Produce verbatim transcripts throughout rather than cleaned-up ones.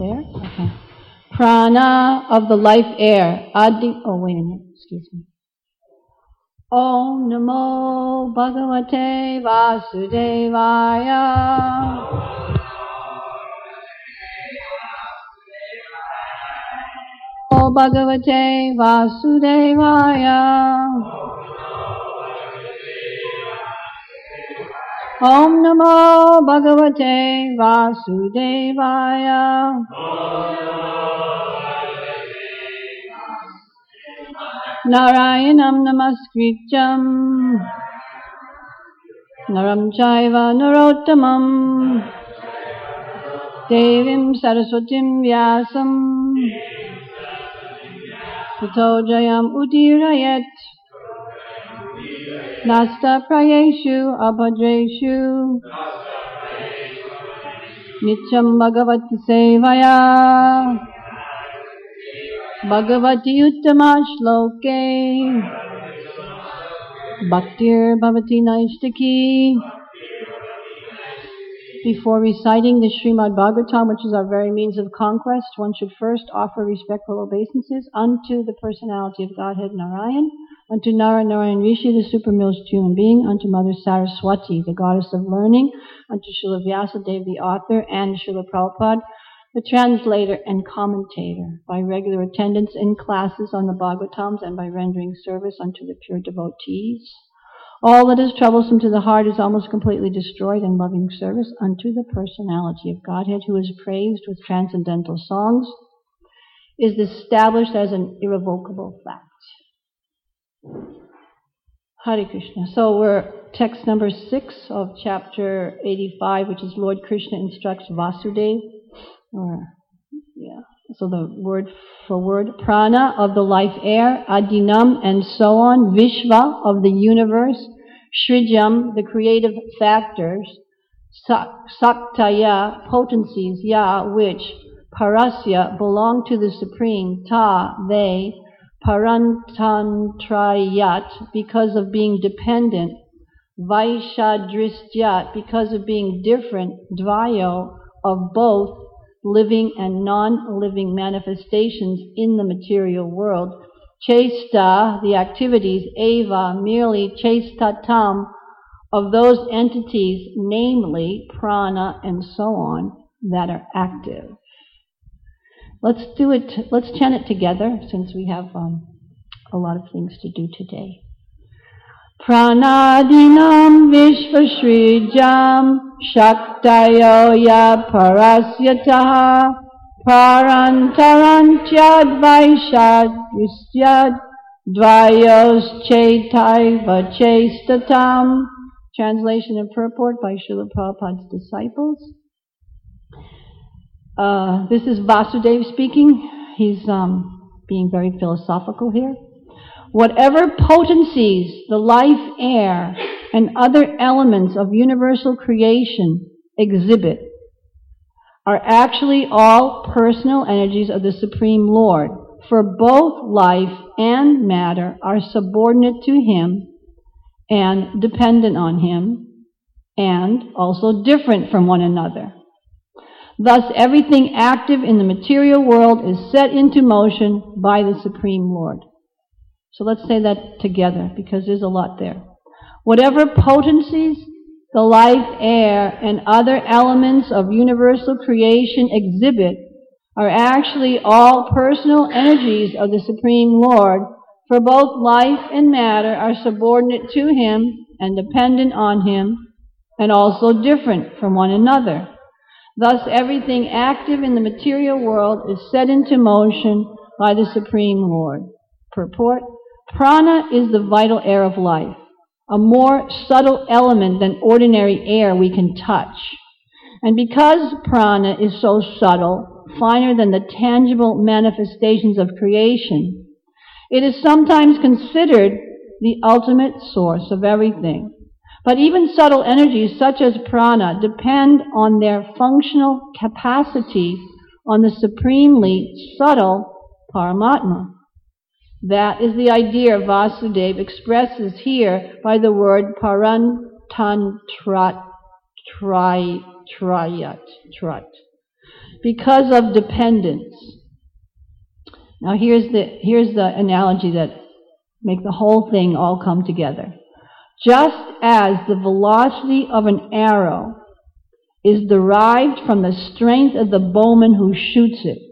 there? Okay. Prana of the life air. Adi, oh wait a minute, excuse me. Om Namo Bhagavate Vasudevaya. Om Bhagavate Vasudevaya. Om Namo Bhagavate Vasudevaya. Narayanam Namaskrityam Naram Chaiva Narottamam Devim Saraswatim Vyasam Tato Jayam Udirayet Nasta Prayeshu Abhadreshu Nityam Bhagavati Sevaya Bhagavati Uttama Shloke Bhaktir Bhavati Naishtaki. Before reciting the Srimad Bhagavatam, which is our very means of conquest, one should first offer respectful obeisances unto the personality of Godhead Narayan, unto Nara Narayan Rishi, the supremmost human being, unto Mother Saraswati, the goddess of learning, unto Srila Vyasadeva, the author, and Srila Prabhupada, the translator and commentator, by regular attendance in classes on the Bhagavatams and by rendering service unto the pure devotees. All that is troublesome to the heart is almost completely destroyed in loving service unto the personality of Godhead, who is praised with transcendental songs, is established as an irrevocable fact. Hare Krishna. So we're text number six of chapter eighty-five, which is Lord Krishna instructs Vasudeva. Or, yeah. So the word for word, prana of the life air, adinam and so on, vishva of the universe, shrijam, the creative factors, saktaya, potencies, ya, which, parasya, belong to the Supreme, ta, they, parantantrayat, because of being dependent, vaishadristyat, because of being different, dvayo, of both, living and non-living manifestations in the material world. Chesta, the activities, eva, merely chestatam, of those entities, namely prana and so on, that are active. Let's do it, let's chant it together, since we have um, a lot of things to do today. Pranadinam Vishvashrijam Shaktayo ya Parasyataha Parantarantyad Vaishad Vistyad Dvayos Chetai Vachestatam. Translation and purport by Srila Prabhupada's disciples. Uh, this is Vasudeva speaking. He's um, being very philosophical here. Whatever potencies the life air and other elements of universal creation exhibit are actually all personal energies of the Supreme Lord, for both life and matter are subordinate to Him and dependent on Him and also different from one another. Thus, everything active in the material world is set into motion by the Supreme Lord. So let's say that together, because there's a lot there. Whatever potencies the life air and other elements of universal creation exhibit are actually all personal energies of the Supreme Lord, for both life and matter are subordinate to Him and dependent on Him, and also different from one another. Thus, everything active in the material world is set into motion by the Supreme Lord. Purport: prana is the vital air of life, a more subtle element than ordinary air we can touch. And because prana is so subtle, finer than the tangible manifestations of creation, it is sometimes considered the ultimate source of everything. But even subtle energies such as prana depend on their functional capacity on the supremely subtle Paramatma. That is the idea Vasudeva expresses here by the word parantantrat trayat. Trat. because of dependence. Now here's the, here's the analogy that make the whole thing all come together. Just as the velocity of an arrow is derived from the strength of the bowman who shoots it,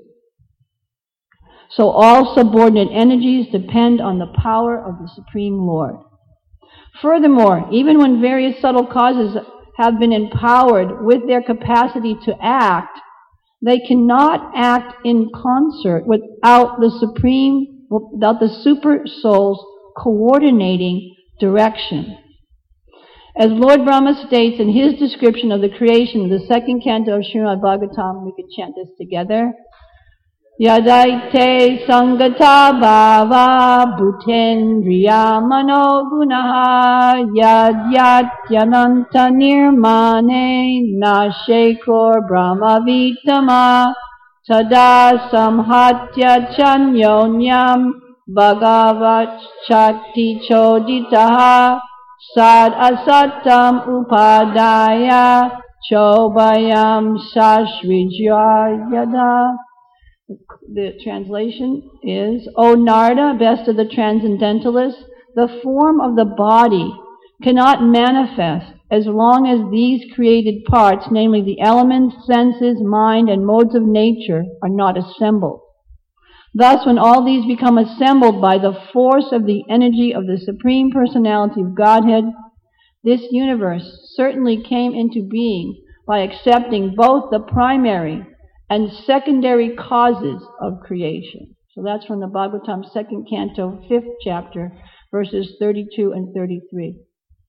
so all subordinate energies depend on the power of the Supreme Lord. Furthermore, even when various subtle causes have been empowered with their capacity to act, they cannot act in concert without the supreme, without the super soul's coordinating direction. As Lord Brahma states in his description of the creation of the second canto of Srimad Bhagavatam, we could chant this together. Yadaite sangata bhava bhutendriya mano gunaha yad yat yananta nirmane nashekor brahma vitama tada samhatya chanyonyam bhagavat shakti choditaha sad asatam upadaya chobayam sashrijya yada. The translation is, O Narada, best of the transcendentalists, the form of the body cannot manifest as long as these created parts, namely the elements, senses, mind, and modes of nature, are not assembled. Thus, when all these become assembled by the force of the energy of the Supreme Personality of Godhead, this universe certainly came into being by accepting both the primary and secondary causes of creation. So that's from the Bhagavatam second canto, fifth chapter, verses thirty-two and thirty-three.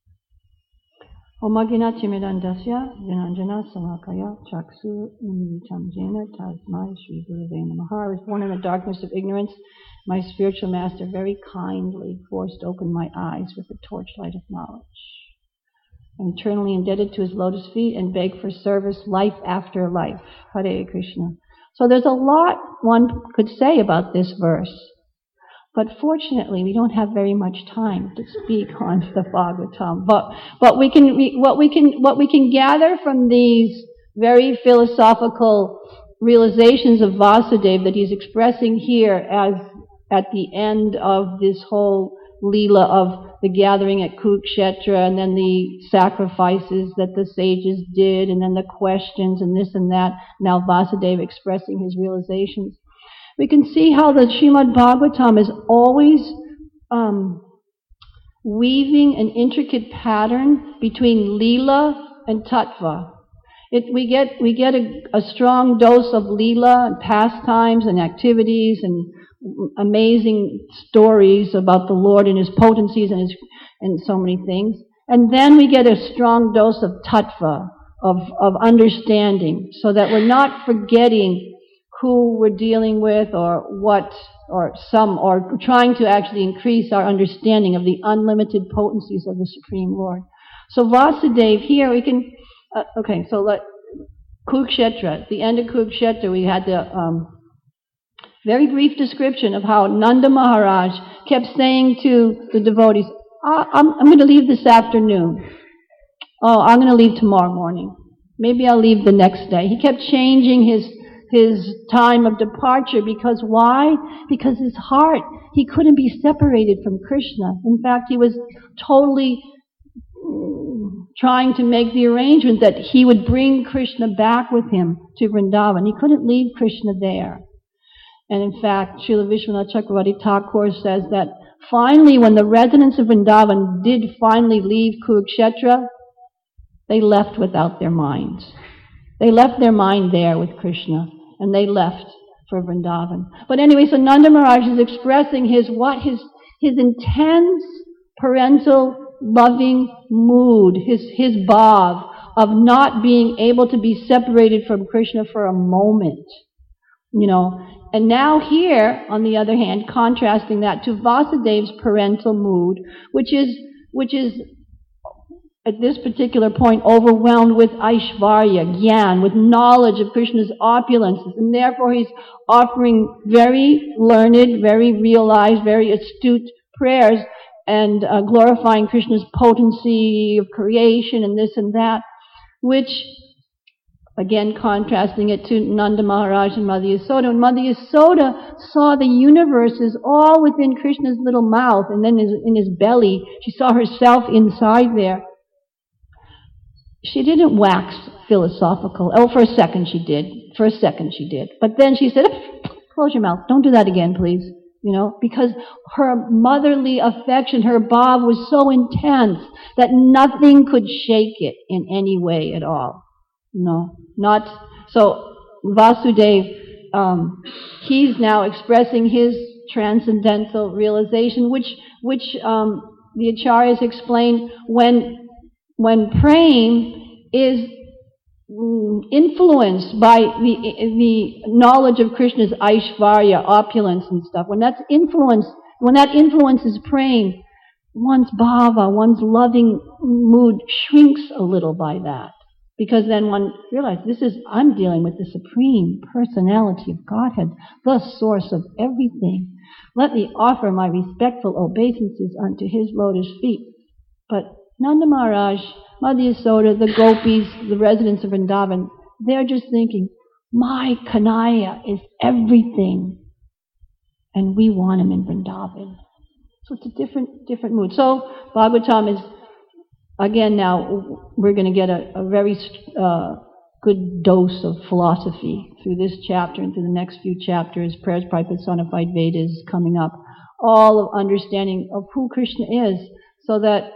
Omagina timidandasya vinanjana samakaya chaksu unvitam jena tasmai Shri Gurave Namaha. I was born in the darkness of ignorance. My spiritual master very kindly forced open my eyes with the torchlight of knowledge. I'm eternally indebted to his lotus feet and beg for service life after life. Hare Krishna. So there's a lot one could say about this verse. But fortunately, we don't have very much time to speak on the Bhagavatam. But, but we can, what we can, what we can gather from these very philosophical realizations of Vasudeva that he's expressing here as at the end of this whole Leela of the gathering at Kurukshetra, and then the sacrifices that the sages did, and then the questions and this and that. Now Vasudeva expressing his realizations. We can see how the Srimad Bhagavatam is always um, weaving an intricate pattern between Leela and Tattva. It, we get we get a, a strong dose of Leela and pastimes and activities and amazing stories about the Lord and his potencies and his and so many things. And then we get a strong dose of tattva, of, of understanding, so that we're not forgetting who we're dealing with or what, or some, or trying to actually increase our understanding of the unlimited potencies of the Supreme Lord. So Vasudeva here, we can, uh, okay, so let, Kurukshetra, at the end of Kurukshetra, we had the, um, very brief description of how Nanda Maharaj kept saying to the devotees, I'm, I'm going to leave this afternoon. Oh, I'm going to leave tomorrow morning. Maybe I'll leave the next day. He kept changing his, his time of departure because why? Because his heart, he couldn't be separated from Krishna. In fact, he was totally trying to make the arrangement that he would bring Krishna back with him to Vrindavan. He couldn't leave Krishna there. And in fact, Srila Vishwanath Chakravarti Thakur says that finally, when the residents of Vrindavan did finally leave Kurukshetra, they left without their minds. They left their mind there with Krishna, and they left for Vrindavan. But anyway, so Nanda Maharaj is expressing his what his his intense parental loving mood, his his bhav of not being able to be separated from Krishna for a moment, you know. And now here, on the other hand, contrasting that to Vasudeva's parental mood, which is, which is at this particular point overwhelmed with Aishvarya, Gyan, with knowledge of Krishna's opulences, and therefore he's offering very learned, very realized, very astute prayers and uh, glorifying Krishna's potency of creation and this and that, which Again, contrasting it to Nanda Maharaj and Mother Yasoda. And Mother Yasoda saw the universes all within Krishna's little mouth, and then his, in his belly. She saw herself inside there. She didn't wax philosophical. Oh, for a second she did. For a second she did. But then she said, close your mouth. Don't do that again, please. You know, because her motherly affection, her bhav was so intense that nothing could shake it in any way at all. No, not, so Vasudev, um, he's now expressing his transcendental realization, which, which, um, the Acharyas explained when, when prem is influenced by the, the knowledge of Krishna's Aishvarya, opulence and stuff, when that's influenced, when that influences prem, one's bhava, one's loving mood shrinks a little by that. Because then one realizes, this is, I'm dealing with the Supreme Personality of Godhead, the source of everything. Let me offer my respectful obeisances unto His lotus feet. But Nanda Maharaj, Mother Yasoda, the gopis, the residents of Vrindavan, they're just thinking, my Kanhaiya is everything. And we want him in Vrindavan. So it's a different, different mood. So Bhagavatam is, again, now we're going to get a, a very uh, good dose of philosophy through this chapter and through the next few chapters. Prayers by Personified Vedas coming up. All of understanding of who Krishna is so that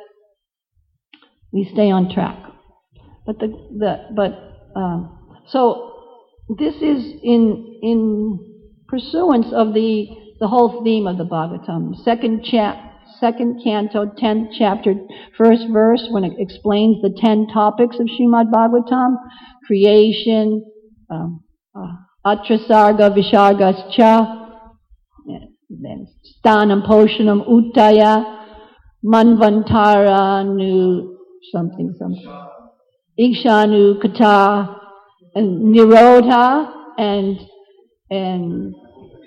we stay on track. But the, the but um, so this is in in pursuance of the the whole theme of the Bhagavatam. Second chap. Second canto, tenth chapter, first verse, when it explains the ten topics of Srimad Bhagavatam, creation, um, uh, atrasarga, visargascha, then stanam, poshanam, uttaya, manvantara, nu, something, something, ikshanu, kata, and nirodha, and, and,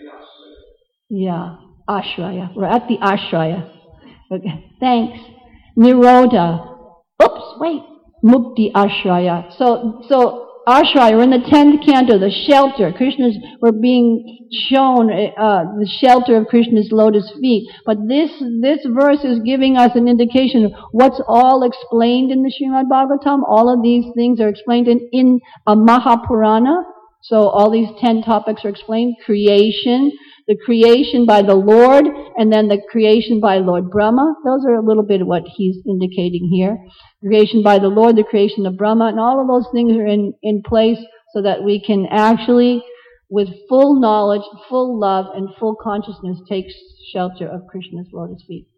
yeah, ashraya. We're at the ashraya. Okay, thanks. Nirodha. Oops, wait. Mukti ashraya. So, so ashraya, we're in the tenth canto, the shelter. Krishna's, we're being shown uh, the shelter of Krishna's lotus feet. But this, this verse is giving us an indication of what's all explained in the Srimad Bhagavatam. All of these things are explained in, in a Mahapurana. So all these ten topics are explained. Creation, the creation by the Lord, and then the creation by Lord Brahma. Those are a little bit of what he's indicating here. Creation by the Lord, the creation of Brahma, and all of those things are in, in place so that we can actually, with full knowledge, full love, and full consciousness, take shelter of Krishna's lotus feet.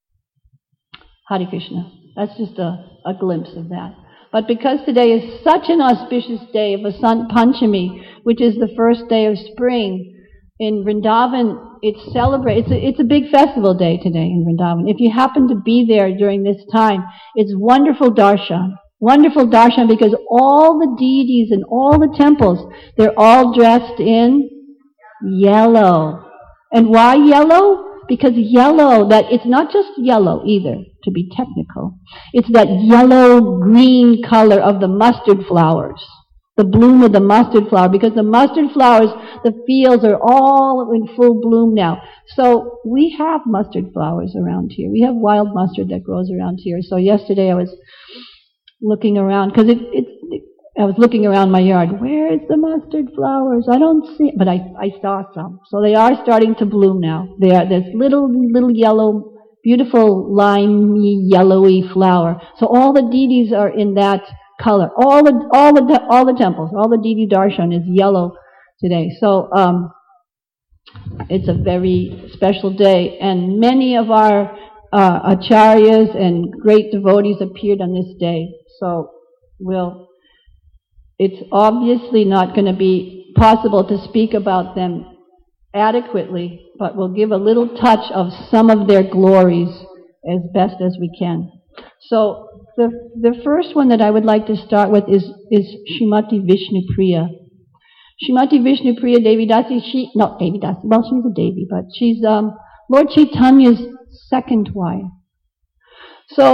Hare Krishna. That's just a, a glimpse of that. But because today is such an auspicious day of Vasant Panchami, which is the first day of spring, in Vrindavan, it's celebrate. It's a, it's a big festival day today in Vrindavan. If you happen to be there during this time, it's wonderful darshan. Wonderful darshan because all the deities and all the temples, they're all dressed in yellow. And why yellow? Because yellow, that it's not just yellow either, to be technical. It's that yellow-green color of the mustard flowers. The bloom of the mustard flower, because the mustard flowers, the fields are all in full bloom now. So we have mustard flowers around here. We have wild mustard that grows around here. So yesterday I was looking around, because it, it, it, I was looking around my yard. Where is the mustard flowers? I don't see it, but I, I saw some. So they are starting to bloom now. They are this little, little yellow, beautiful, limey, yellowy flower. So all the deities are in that color. All the all the all the temples, all the Devi Darshan is yellow today. So um, it's a very special day, and many of our uh, acharyas and great devotees appeared on this day. So we'll. It's obviously not going to be possible to speak about them adequately, but we'll give a little touch of some of their glories as best as we can. So. The the first one that I would like to start with is is Srimati Vishnupriya. Srimati Vishnupriya Devi Dasi, she not Devi Dasi, well she's a Devi, but she's um Lord Chaitanya's second wife. So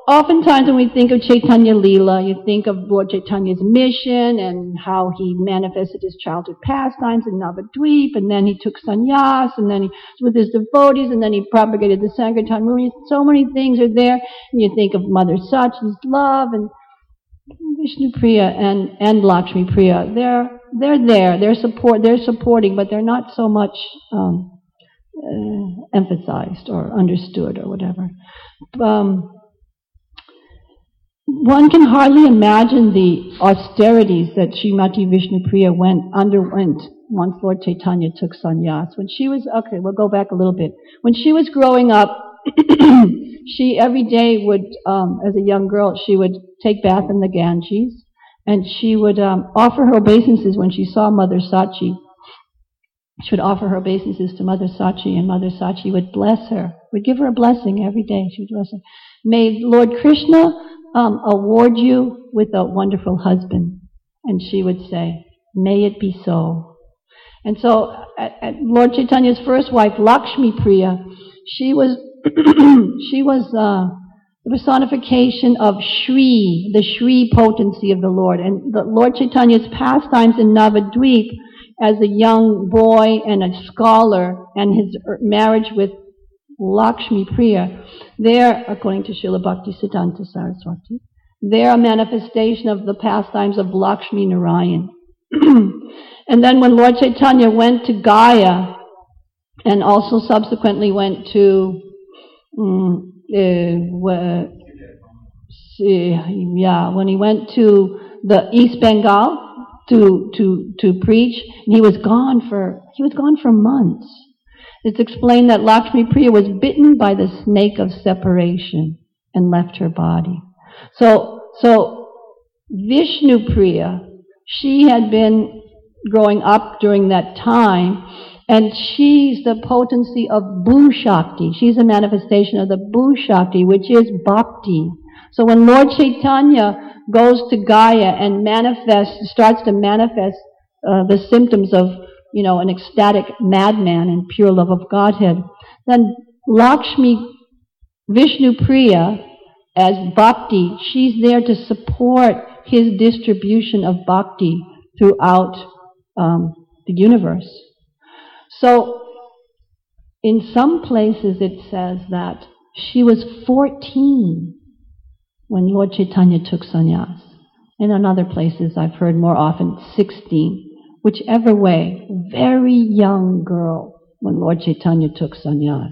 oftentimes when we think of Chaitanya Leela, you think of Lord Chaitanya's mission and how he manifested his childhood pastimes in Navadvip, and then he took sannyas, and then he was with his devotees, and then he propagated the Sankirtan movement. So many things are there, and you think of Mother Sachi's love, and Vishnu Priya and, and Lakshmi Priya. They're, they're there, they're support, they're supporting, but they're not so much, um, uh, emphasized or understood or whatever. Um, One can hardly imagine the austerities that Srimati Vishnupriya went, underwent once Lord Chaitanya took sannyas. When she was, okay, we'll go back a little bit. When she was growing up, she every day would, um, as a young girl, she would take bath in the Ganges, and she would um, offer her obeisances when she saw Mother Sachi. She would offer her obeisances to Mother Sachi, and Mother Sachi would bless her, would give her a blessing every day. She would bless her. May Lord Krishna Um, award you with a wonderful husband. And she would say, may it be so. And so, at, at Lord Chaitanya's first wife, Lakshmi Priya, she was, she was, uh, the personification of Shri, the Shri potency of the Lord. And the Lord Chaitanya's pastimes in Navadvip as a young boy and a scholar, and his marriage with Lakshmi Priya, they're, according to Srila Bhaktisiddhanta Saraswati, they're a manifestation of the pastimes of Lakshmi Narayan. And then when Lord Chaitanya went to Gaya, and also subsequently went to, um, uh, yeah, when he went to the East Bengal to to to preach, and he was gone for he was gone for months. It's explained that Lakshmi Priya was bitten by the snake of separation and left her body. So, so Vishnu Priya, she had been growing up during that time, and she's the potency of Bhu Shakti. She's a manifestation of the Bhu Shakti, which is bhakti. So when Lord Chaitanya goes to Gaya and manifests, starts to manifest uh, the symptoms of you know, an ecstatic madman in pure love of Godhead, then Lakshmi Vishnu Priya, as bhakti, she's there to support his distribution of bhakti throughout um, the universe. So, in some places it says that she was fourteen when Lord Chaitanya took sannyas. And in other places I've heard more often sixteen. Whichever way, very young girl when Lord Chaitanya took sannyas.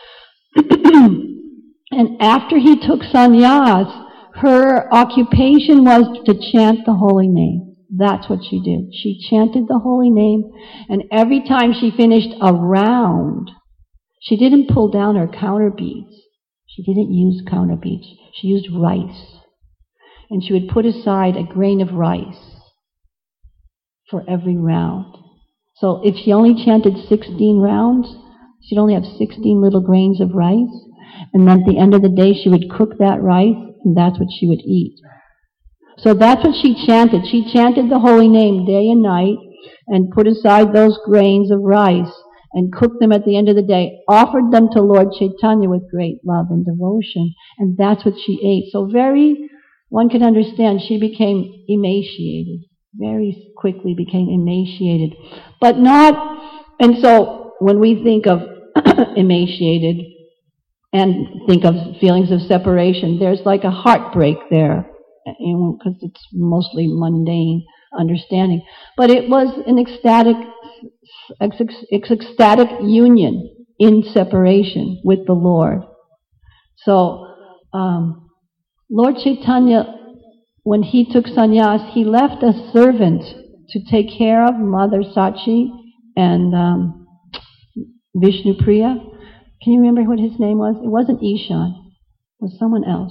And after he took sannyas, her occupation was to chant the holy name. That's what she did. She chanted the holy name, and every time she finished a round, she didn't pull down her counter beads. She didn't use counter beads. She used rice. And she would put aside a grain of rice for every round. So if she only chanted sixteen rounds, she'd only have sixteen little grains of rice, and then at the end of the day she would cook that rice, and that's what she would eat. So that's what she chanted. She chanted the holy name day and night, and put aside those grains of rice, and cooked them at the end of the day, offered them to Lord Chaitanya with great love and devotion, and that's what she ate. So very, one can understand, she became emaciated. Very quickly became emaciated. But not, and so when we think of emaciated and think of feelings of separation, there's like a heartbreak there, you know, because it's mostly mundane understanding. But it was an ecstatic, ecstatic union in separation with the Lord. So, um, Lord Chaitanya, when he took sannyas, he left a servant to take care of Mother Sachi and um, Vishnu Priya. Can you remember what his name was? It wasn't Ishan. It was someone else.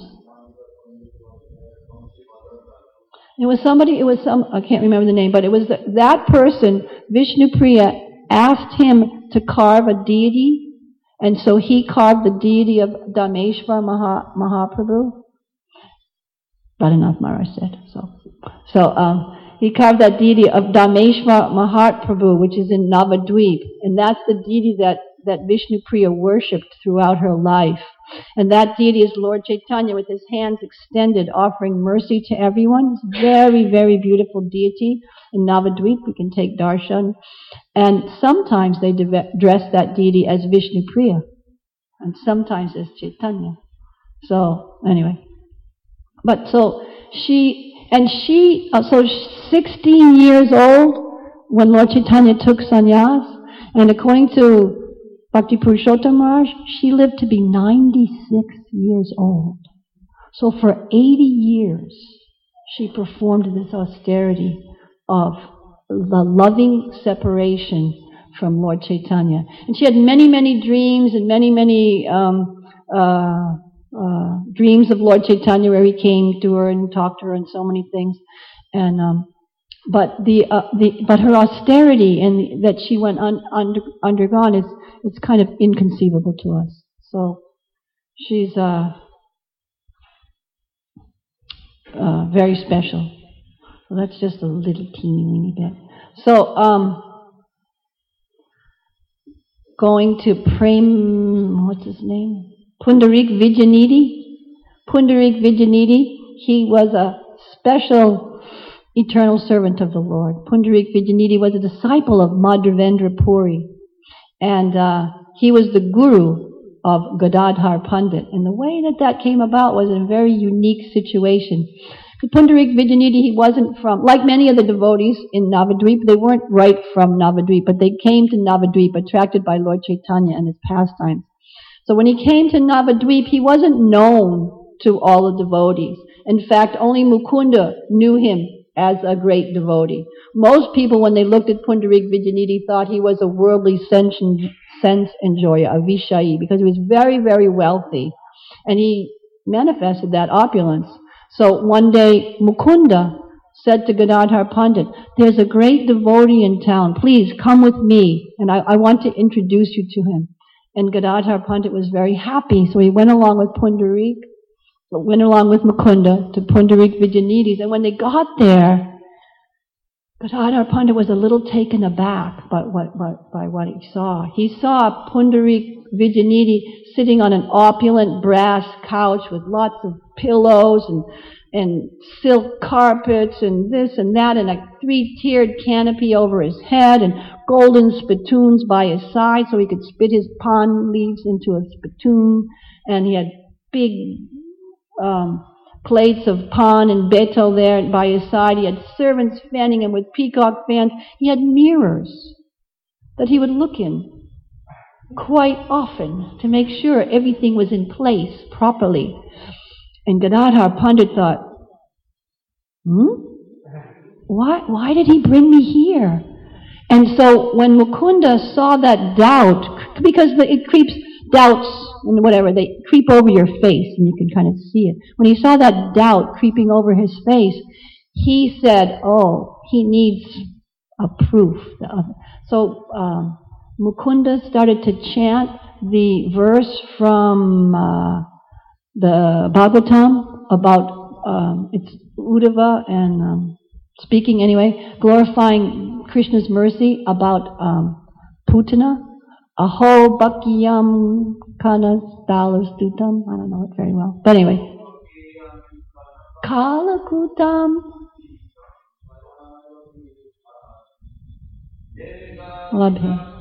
It was somebody, it was some, I can't remember the name, but it was the, that person, Vishnu Priya, asked him to carve a deity, and so he carved the deity of Dhameshwar Maha, Mahaprabhu. Radhanath Maharaj said so. So um, he carved that deity of Dhameshwar Mahaprabhu, which is in Navadvip, and that's the deity that, that Vishnu Priya worshipped throughout her life. And that deity is Lord Chaitanya with his hands extended, offering mercy to everyone. It's a very, very beautiful deity. In Navadvip, we can take darshan. And sometimes they dress that deity as Vishnu Priya, and sometimes as Chaitanya. So, anyway. But so, she, and she, uh, so sixteen years old when Lord Chaitanya took sannyas, and according to Bhakti Purushottam Maharaj, she lived to be ninety-six years old. So for eighty years, she performed this austerity of the loving separation from Lord Chaitanya. And she had many, many dreams and many, many um, uh, uh, dreams of Lord Chaitanya where he came to her and talked to her and so many things. And um, but the uh, the but her austerity and that she went un, under, undergone is it's kind of inconceivable to us. So she's uh, uh, very special. So that's just a little teeny weeny bit. So um, going to Prem, what's his name? Pundarik Vijayanidhi. Pundarik Vijayanidhi. He was a special eternal servant of the Lord. Pundarik Vijayanidhi was a disciple of Madhavendra Puri. And uh, he was the guru of Gadadhar Pandit. And the way that that came about was a very unique situation. Pundarik Vijayanidhi, he wasn't from, like many of the devotees in Navadvip, they weren't right from Navadvip, but they came to Navadvip attracted by Lord Chaitanya and his pastimes. So when he came to Navadvip, he wasn't known to all the devotees. In fact, only Mukunda knew him as a great devotee. Most people, when they looked at Pundarik Vijayanidhi, thought he was a worldly sense, sense enjoyer, a Vishayi, because he was very, very wealthy. And he manifested that opulence. So one day, Mukunda said to Gadadhar Pandit, "There's a great devotee in town. Please come with me, and I, I want to introduce you to him." And Gadadhar Pandit was very happy, so he went along with Pundarik, went along with Mukunda to Pundarik Vijayanidhi's. And when they got there, Gadadhar Pandit was a little taken aback by what, by, by what he saw. He saw Pundarik Vijayanidhi sitting on an opulent brass couch with lots of pillows and and silk carpets and this and that and a three-tiered canopy over his head and golden spittoons by his side so he could spit his pan leaves into a spittoon, and he had big um, plates of pan and betel there by his side. He had servants fanning him with peacock fans. He had mirrors that he would look in quite often to make sure everything was in place properly. And Gadadhar Pandit thought, hmm? Why, why did he bring me here? And so when Mukunda saw that doubt, because the, it creeps, doubts and whatever, they creep over your face and you can kind of see it. When he saw that doubt creeping over his face, he said, oh, he needs a proof. So um, Mukunda started to chant the verse from uh, the Bhagavatam about, um, it's Uddhava and um, speaking anyway, glorifying Krishna's mercy about um, Putana. Aho Bhakyam Kanastalustutam. I don't know it very well. But anyway. Kalakutam. Labhi.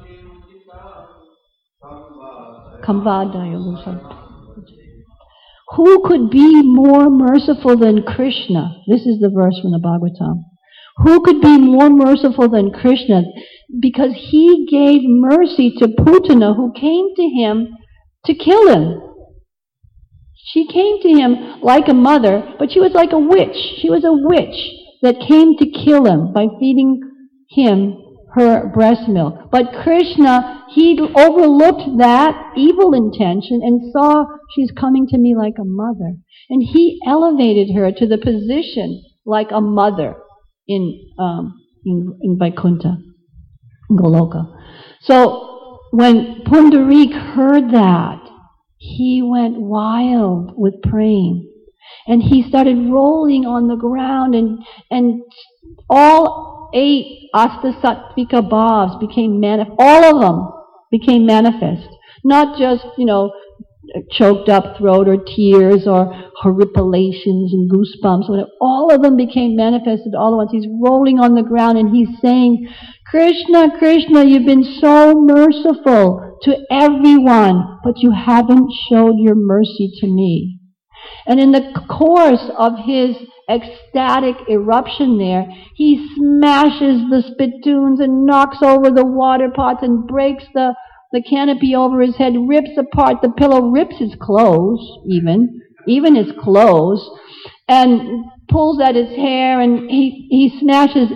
Kamvadaya. Who could be more merciful than Krishna? This is the verse from the Bhagavatam. Who could be more merciful than Krishna? Because he gave mercy to Putana, who came to him to kill him. She came to him like a mother, but she was like a witch. She was a witch that came to kill him by feeding him her breast milk. But Krishna, he overlooked that evil intention and saw she's coming to me like a mother. And he elevated her to the position like a mother in um, in, in Vaikuntha, in Goloka. So when Pundarik heard that, he went wild with praying. And he started rolling on the ground, and and all eight Astasattvika bhavs became manifest. All of them became manifest. Not just, you know, choked up throat or tears or horripilations and goosebumps, whatever. All of them became manifested all at once. He's rolling on the ground and he's saying, Krishna, Krishna, you've been so merciful to everyone, but you haven't showed your mercy to me. And in the course of his ecstatic eruption there, he smashes the spittoons and knocks over the water pots and breaks the the canopy over his head, rips apart the pillow, rips his clothes, even, even his clothes, and pulls at his hair, and he, he smashes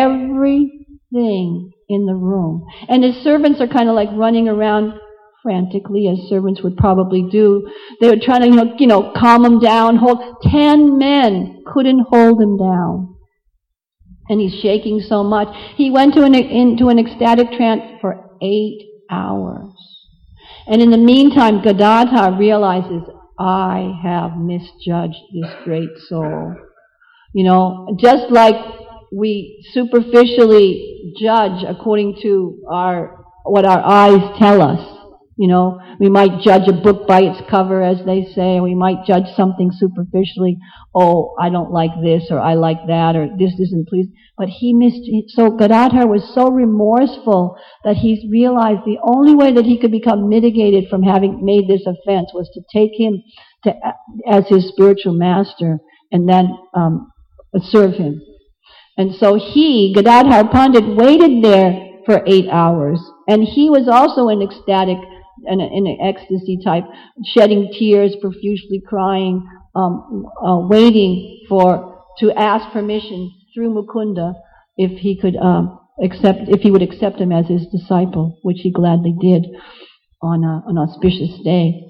everything in the room. And his servants are kind of like running around frantically, as servants would probably do. They were trying to, you know, you know, calm him down, hold. Ten men couldn't hold him down. And he's shaking so much. He went to an, into an ecstatic trance for eight hours. And in the meantime, Gadadhar realizes, I have misjudged this great soul. You know, just like we superficially judge according to our what our eyes tell us. You know, we might judge a book by its cover, as they say, or we might judge something superficially. Oh, I don't like this, or I like that, or this isn't pleased. But he missed, so Gadadhar was so remorseful that he realized the only way that he could become mitigated from having made this offense was to take him to, as his spiritual master and then um, serve him. And so he, Gadadhar Pandit, waited there for eight hours. And he was also in ecstatic, in, a, in an ecstasy type, shedding tears, profusely crying, um, uh, waiting for, to ask permission through Mukunda if he could um, accept, if he would accept him as his disciple, which he gladly did on a, an auspicious day.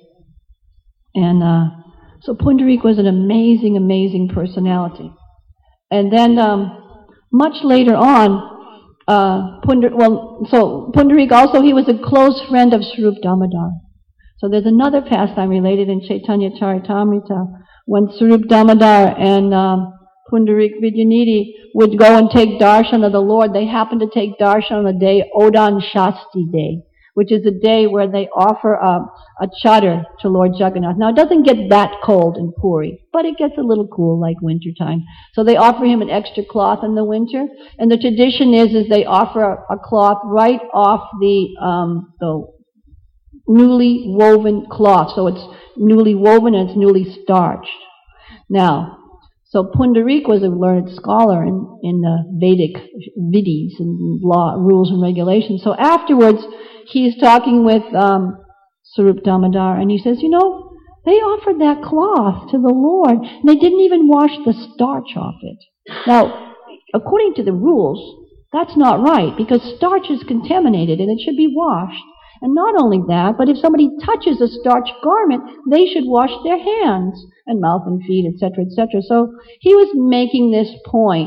And uh, so Pundarik was an amazing, amazing personality. And then um, much later on, Uh, Pundar, well, so Pundarik also, he was a close friend of Swarup Damodar. So there's another pastime related in Chaitanya Charitamrita, when Swarup Damodar and um, Pundarik Vidyanidhi would go and take darshan of the Lord. They happened to take darshan on the day Odan Shasti Day, which is a day where they offer a, a chadar to Lord Jagannath. Now, it doesn't get that cold in Puri, but it gets a little cool like winter time. So they offer him an extra cloth in the winter, and the tradition is, is they offer a, a cloth right off the, um, the newly woven cloth. So it's newly woven and it's newly starched. Now, so Pundarik was a learned scholar in, in the Vedic vidis and law, rules and regulations. So afterwards, he's talking with um, Swarup Damodar, and he says, you know, they offered that cloth to the Lord, and they didn't even wash the starch off it. Now, according to the rules, that's not right, because starch is contaminated, and it should be washed. And not only that, but if somebody touches a starched garment, they should wash their hands and mouth and feet, et cetera, et cetera. So he was making this point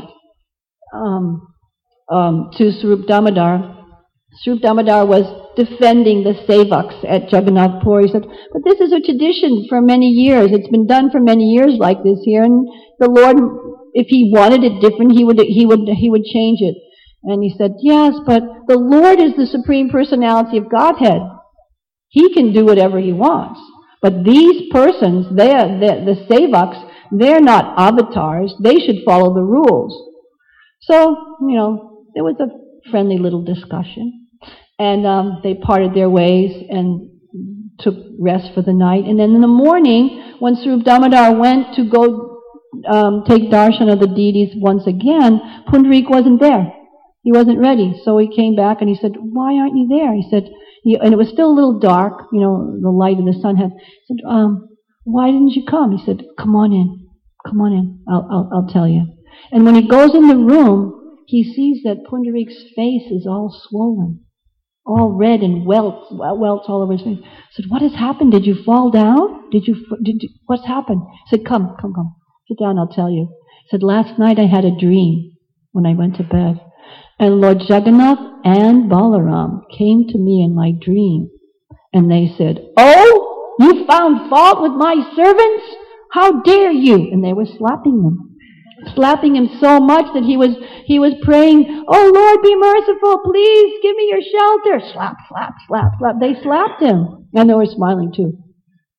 um, um, to Swarup Damodar. Swarup Damodar was defending the sevaks at Jagannath Puri. He said, but this is a tradition for many years. It's been done for many years like this here, and the Lord, if he wanted it different, he would he would he would change it. And he said, yes, but the Lord is the Supreme Personality of Godhead. He can do whatever he wants. But these persons, they are, the, the sevaks, they're not avatars. They should follow the rules. So, you know, there was a friendly little discussion. And um, they parted their ways and took rest for the night. And then in the morning, when Swarup Damodar went to go um, take darshan of the deities once again, Pundarik wasn't there. He wasn't ready. So he came back and he said, why aren't you there? He said, he, and it was still a little dark, you know, the light of the sun had, he said, um, why didn't you come? He said, come on in. Come on in. I'll, I'll, I'll tell you. And when he goes in the room, he sees that Pundarik's face is all swollen, all red and welts, welts all over his face. He said, what has happened? Did you fall down? Did you, did you, what's happened? He said, come, come, come. Sit down, I'll tell you. He said, last night I had a dream when I went to bed. And Lord Jagannath and Balaram came to me in my dream. And they said, oh, you found fault with my servants? How dare you? And they were slapping them. Slapping him so much that he was he was praying, oh Lord, be merciful, please give me your shelter. Slap, slap, slap, slap. They slapped him. And they were smiling too.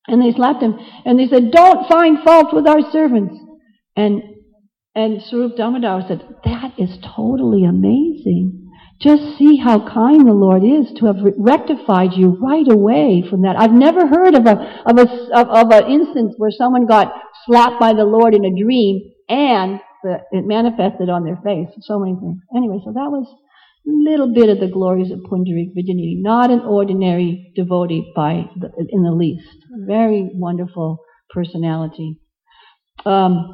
And they slapped him. And they said, don't find fault with our servants. And and Swarup Damodar said, that is totally amazing. Just see how kind the Lord is to have rectified you right away from that. I've never heard of a of a of, of an instance where someone got slapped by the Lord in a dream and the, it manifested on their face. So many things. Anyway, so that was a little bit of the glories of Pundarik Vijayanidhi. Not an ordinary devotee by the, in the least. Very wonderful personality. Um,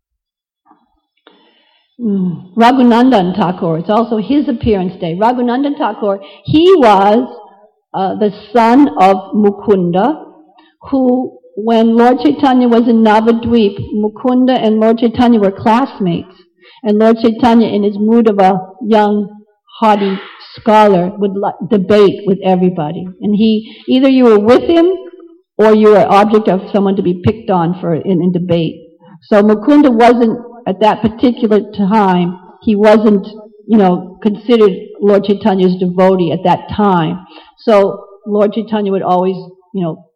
Mm, Raghunandan Thakur, it's also his appearance day. Raghunandan Thakur, he was uh, the son of Mukunda, who, when Lord Chaitanya was in Navadvip, Mukunda and Lord Chaitanya were classmates. And Lord Chaitanya, in his mood of a young, haughty scholar, would l- debate with everybody. And he, either you were with him, or you were object of someone to be picked on for in, in debate. So Mukunda wasn't, at that particular time, he wasn't, you know, considered Lord Chaitanya's devotee at that time. So Lord Chaitanya would always, you know,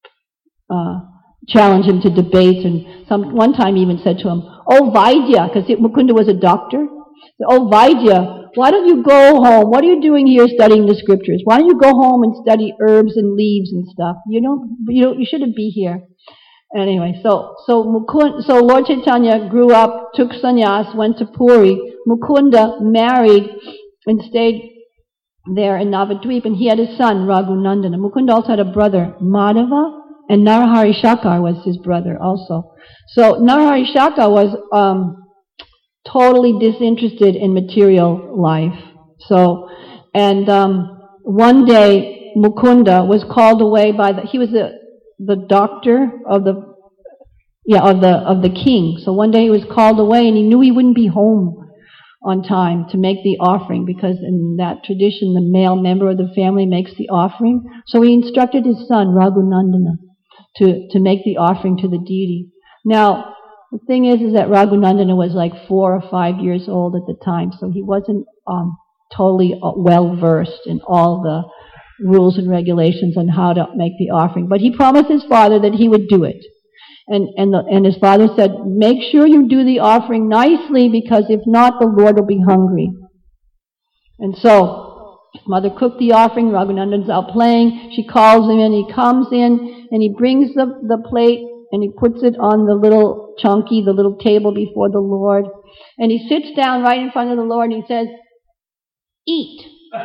uh, challenge him to debates, and some one time he even said to him, "Oh Vaidya," because Mukunda was a doctor. "Oh Vaidya, why don't you go home? What are you doing here studying the scriptures? Why don't you go home and study herbs and leaves and stuff? You don't, you don't, you shouldn't be here." Anyway, so so Mukunda, so Lord Chaitanya grew up, took sannyas, went to Puri. Mukunda married and stayed there in Navadvip, and he had a son, Raghunandana. Mukunda also had a brother, Madhava, and Narahari Shakar was his brother also. So Narahari Shakar was um, totally disinterested in material life. So, and um, one day Mukunda was called away by the, he was a the doctor of the, yeah, of the, of the king. So one day he was called away and he knew he wouldn't be home on time to make the offering, because in that tradition the male member of the family makes the offering. So he instructed his son, Raghunandana, to, to make the offering to the deity. Now, the thing is, is that Raghunandana was like four or five years old at the time, so he wasn't, um, totally well versed in all the rules and regulations on how to make the offering. But he promised his father that he would do it. And and, the, and his father said, make sure you do the offering nicely, because if not, the Lord will be hungry. And so, his mother cooked the offering, Raghunandan's out playing, she calls him in, he comes in, and he brings the, the plate, and he puts it on the little chunky, the little table before the Lord. And he sits down right in front of the Lord, and he says, eat.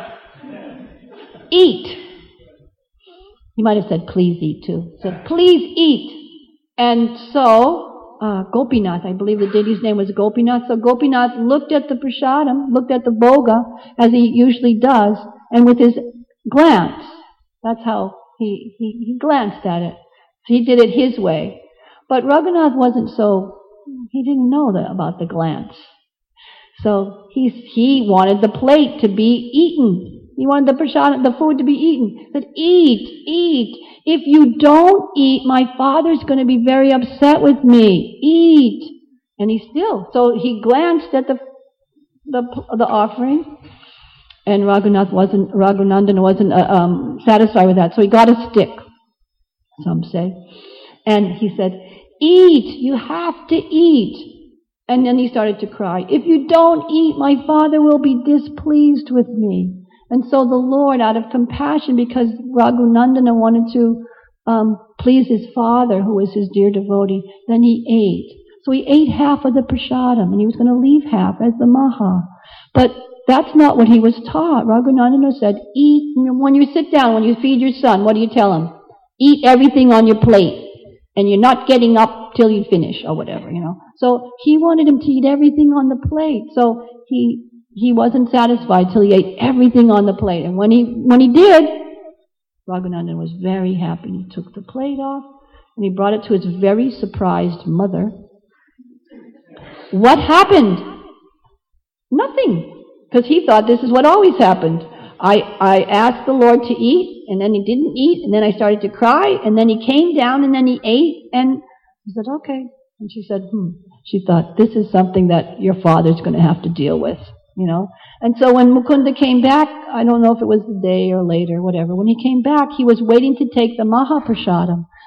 Eat. He might have said, please eat too. He said, please eat. And so, uh, Gopinath, I believe the deity's name was Gopinath. So Gopinath looked at the prasadam, looked at the bhoga, as he usually does, and with his glance, that's how he, he, he glanced at it. He did it his way. But Raghunath wasn't so, he didn't know that, about the glance. So he, he wanted the plate to be eaten. He wanted the prasad, the food to be eaten. He said, eat, eat. If you don't eat, my father's going to be very upset with me. Eat. And he still, so he glanced at the the, the offering, and Raghunath wasn't, Raghunandan wasn't uh, um, satisfied with that. So he got a stick, some say. And he said, eat, you have to eat. And then he started to cry. If you don't eat, my father will be displeased with me. And so the Lord, out of compassion, because Raghunandana wanted to um, please his father, who was his dear devotee, then he ate. So he ate half of the prasadam, and he was going to leave half as the maha. But that's not what he was taught. Raghunandana said, eat, when you sit down, when you feed your son, what do you tell him? Eat everything on your plate, and you're not getting up till you finish, or whatever, you know. So he wanted him to eat everything on the plate. So he he wasn't satisfied till he ate everything on the plate. And when he when he did, Raghunandan was very happy. He took the plate off, and he brought it to his very surprised mother. What happened? Nothing. Because he thought this is what always happened. I, I asked the Lord to eat, and then he didn't eat, and then I started to cry, and then he came down, and then he ate, and he said, okay. And she said, hmm. She thought, this is something that your father's going to have to deal with, you know. And so when Mukunda came back, I don't know if it was the day or later, whatever, when he came back, he was waiting to take the Mahaprasadam.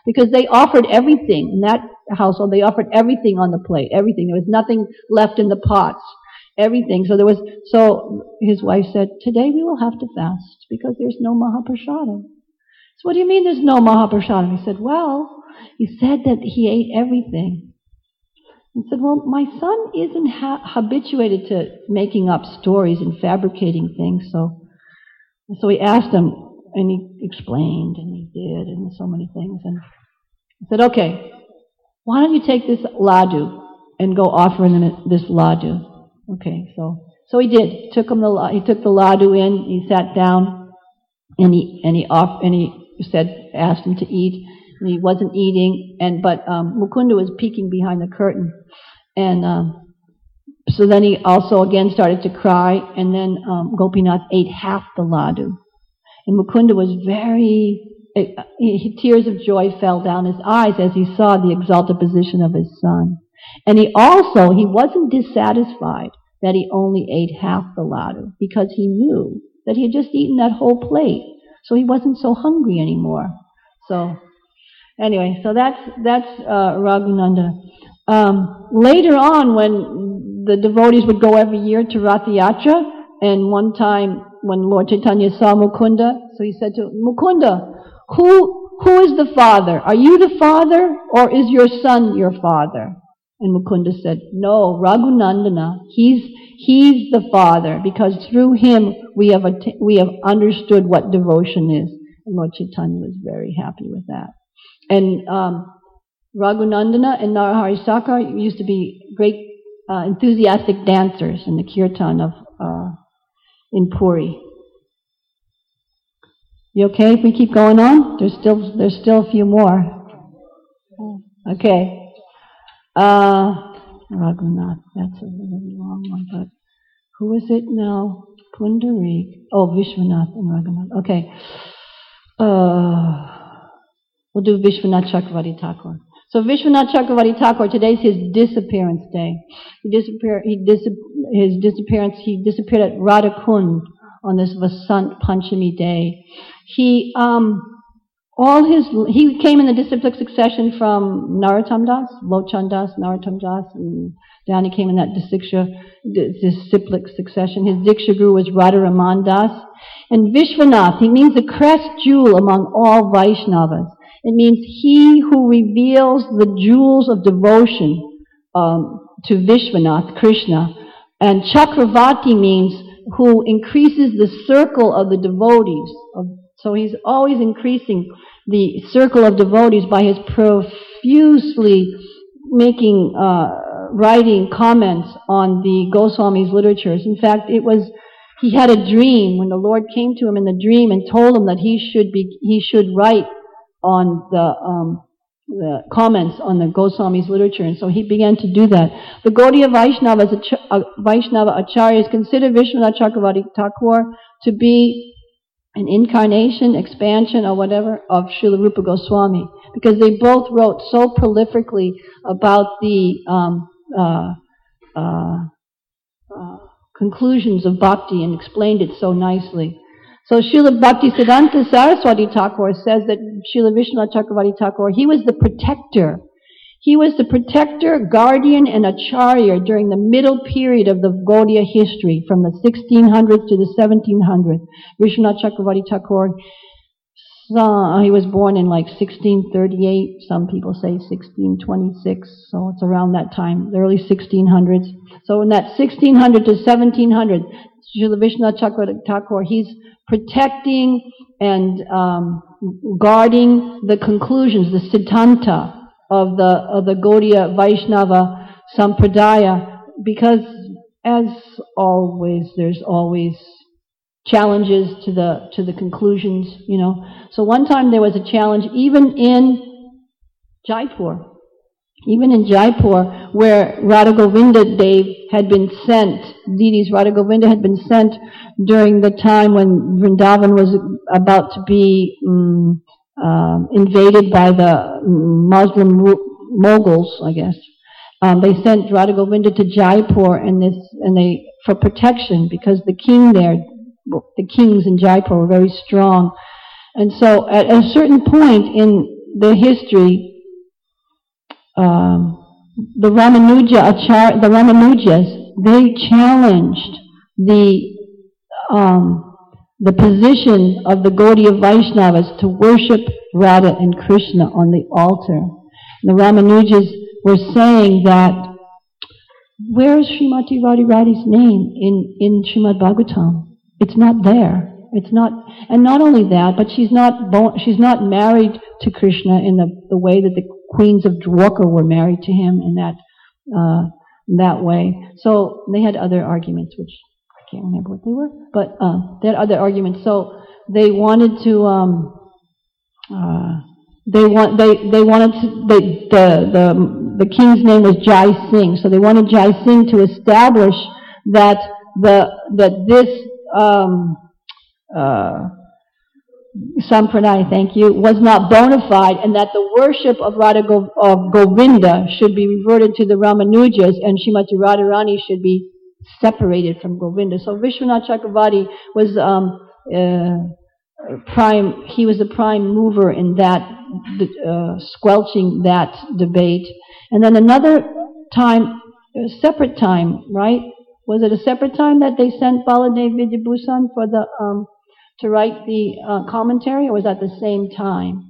because they offered everything in that household. They offered everything on the plate, everything. There was nothing left in the pots, everything. So there was. So his wife said, "Today we will have to fast because there's no Mahaprasadam." So what do you mean there's no Mahaprasadam? He said, "Well, he said that he ate everything." He said, "Well, my son isn't ha- habituated to making up stories and fabricating things, so." So he asked him, and he explained, and he did, and so many things. And he said, "Okay, why don't you take this ladu and go offer him this ladu?" Okay, so so he did. He took him the he took the ladu in. He sat down, and he and he off and he said, asked him to eat. And he wasn't eating, and but um, Mukunda was peeking behind the curtain, and. Um, So then he also again started to cry, and then um, Gopinath ate half the ladu. And Mukunda was very, uh, he, tears of joy fell down his eyes as he saw the exalted position of his son. And he also, he wasn't dissatisfied that he only ate half the ladu, because he knew that he had just eaten that whole plate. So he wasn't so hungry anymore. So, anyway, so that's, that's uh, Raghunanda. Um, later on, when the devotees would go every year to Ratha Yatra, and one time when Lord Chaitanya saw Mukunda, so he said to Mukunda, who who is the father? Are you the father, or is your son your father? And Mukunda said, "No, Raghunandana, he's he's the father, because through him we have att- we have understood what devotion is." And Lord Chaitanya was very happy with that. And um, Raghunandana and Narahari Sakar used to be great Uh, enthusiastic dancers in the kirtan of uh, in Puri. You okay if we keep going on? There's still there's still a few more. Okay. Uh, Raghunath, that's a really long one, but who is it now? Pundarik. Oh, Vishwanath and Raghunath. Okay. Uh, we'll do Vishwanath Chakravarti Thakur. So Vishwanath Chakravarti Thakur, today's his disappearance day. He disappeared, he dis- his disappearance, he disappeared at Radhakund on this Vasant Panchami day. He, um, all his, he came in the disciplic succession from Narottam Das, Lochan Das, Narottam Das, and down he came in that Diksha, disciplic succession. His Diksha guru was Radharaman Das. And Vishwanath, he means the crest jewel among all Vaishnavas. It means he who reveals the jewels of devotion um, to Vishwanath, Krishna. And Chakravarti means who increases the circle of the devotees. So he's always increasing the circle of devotees by his profusely making, uh, writing comments on the Goswami's literatures. In fact, it was, he had a dream when the Lord came to him in the dream and told him that he should be, he should write on the, um, the comments on the Goswami's literature, and so he began to do that. The Gaudiya Vaishnavas, uh, Vaishnava Acharyas consider Vishwanath Chakravarti Thakur to be an incarnation, expansion, or whatever of Srila Rupa Goswami, because they both wrote so prolifically about the um, uh, uh, uh, conclusions of bhakti and explained it so nicely. So Srila Bhaktisiddhanta Saraswati Thakur says that Srila Vishwanath Chakravarti Thakur, he was the protector. He was the protector, guardian, and acharya during the middle period of the Gaudiya history, from the sixteen hundreds to the seventeen hundreds. Vishwanath Chakravarti Thakur, uh, he was born in like sixteen thirty-eight, some people say sixteen twenty-six, so it's around that time, the early sixteen hundreds. So in that sixteen hundred to seventeen hundred, Srila Vishwanath Chakravarti Thakur, he's protecting and um, guarding the conclusions, the siddhanta of the of the Gaudiya Vaishnava Sampradaya, because as always, there's always challenges to the to the conclusions, you know. So one time there was a challenge even in Jaipur, even in Jaipur, where Radha Govinda Dev had been sent, deities Radha Govinda had been sent during the time when Vrindavan was about to be um, uh, invaded by the Muslim Mughals, I guess. Um, they sent Radha Govinda to Jaipur, and this, and they for protection, because the king there, the kings in Jaipur were very strong, and so at a certain point in the history, um, the Ramanuja, Achar, the Ramanujas, they challenged the um, the position of the Gaudiya Vaishnavas to worship Radha and Krishna on the altar. The Ramanujas were saying that, where is Srimati Radharani's name in, in Srimad Bhagavatam? It's not there. It's not, and not only that, but she's not bo- she's not married to Krishna in the, the way that the queens of Dwarka were married to him in that uh, in that way. So they had other arguments, which I can't remember what they were, but uh, they had other arguments. So they wanted to um, uh, they want they they wanted to they, the the the king's name was Jai Singh, so they wanted Jai Singh to establish that the that this um, uh, Sampradaya, thank you, was not bona fide, and that the worship of Radha Go, of Govinda should be reverted to the Ramanujas, and Srimati Radharani should be separated from Govinda. So Vishwanath Chakravarti was um, uh, prime. He was the prime mover in that, uh, squelching that debate. And then another time, a separate time, right? Was it a separate time that they sent Baladev Vidyabhushan for the um, to write the uh, commentary, or was that the same time?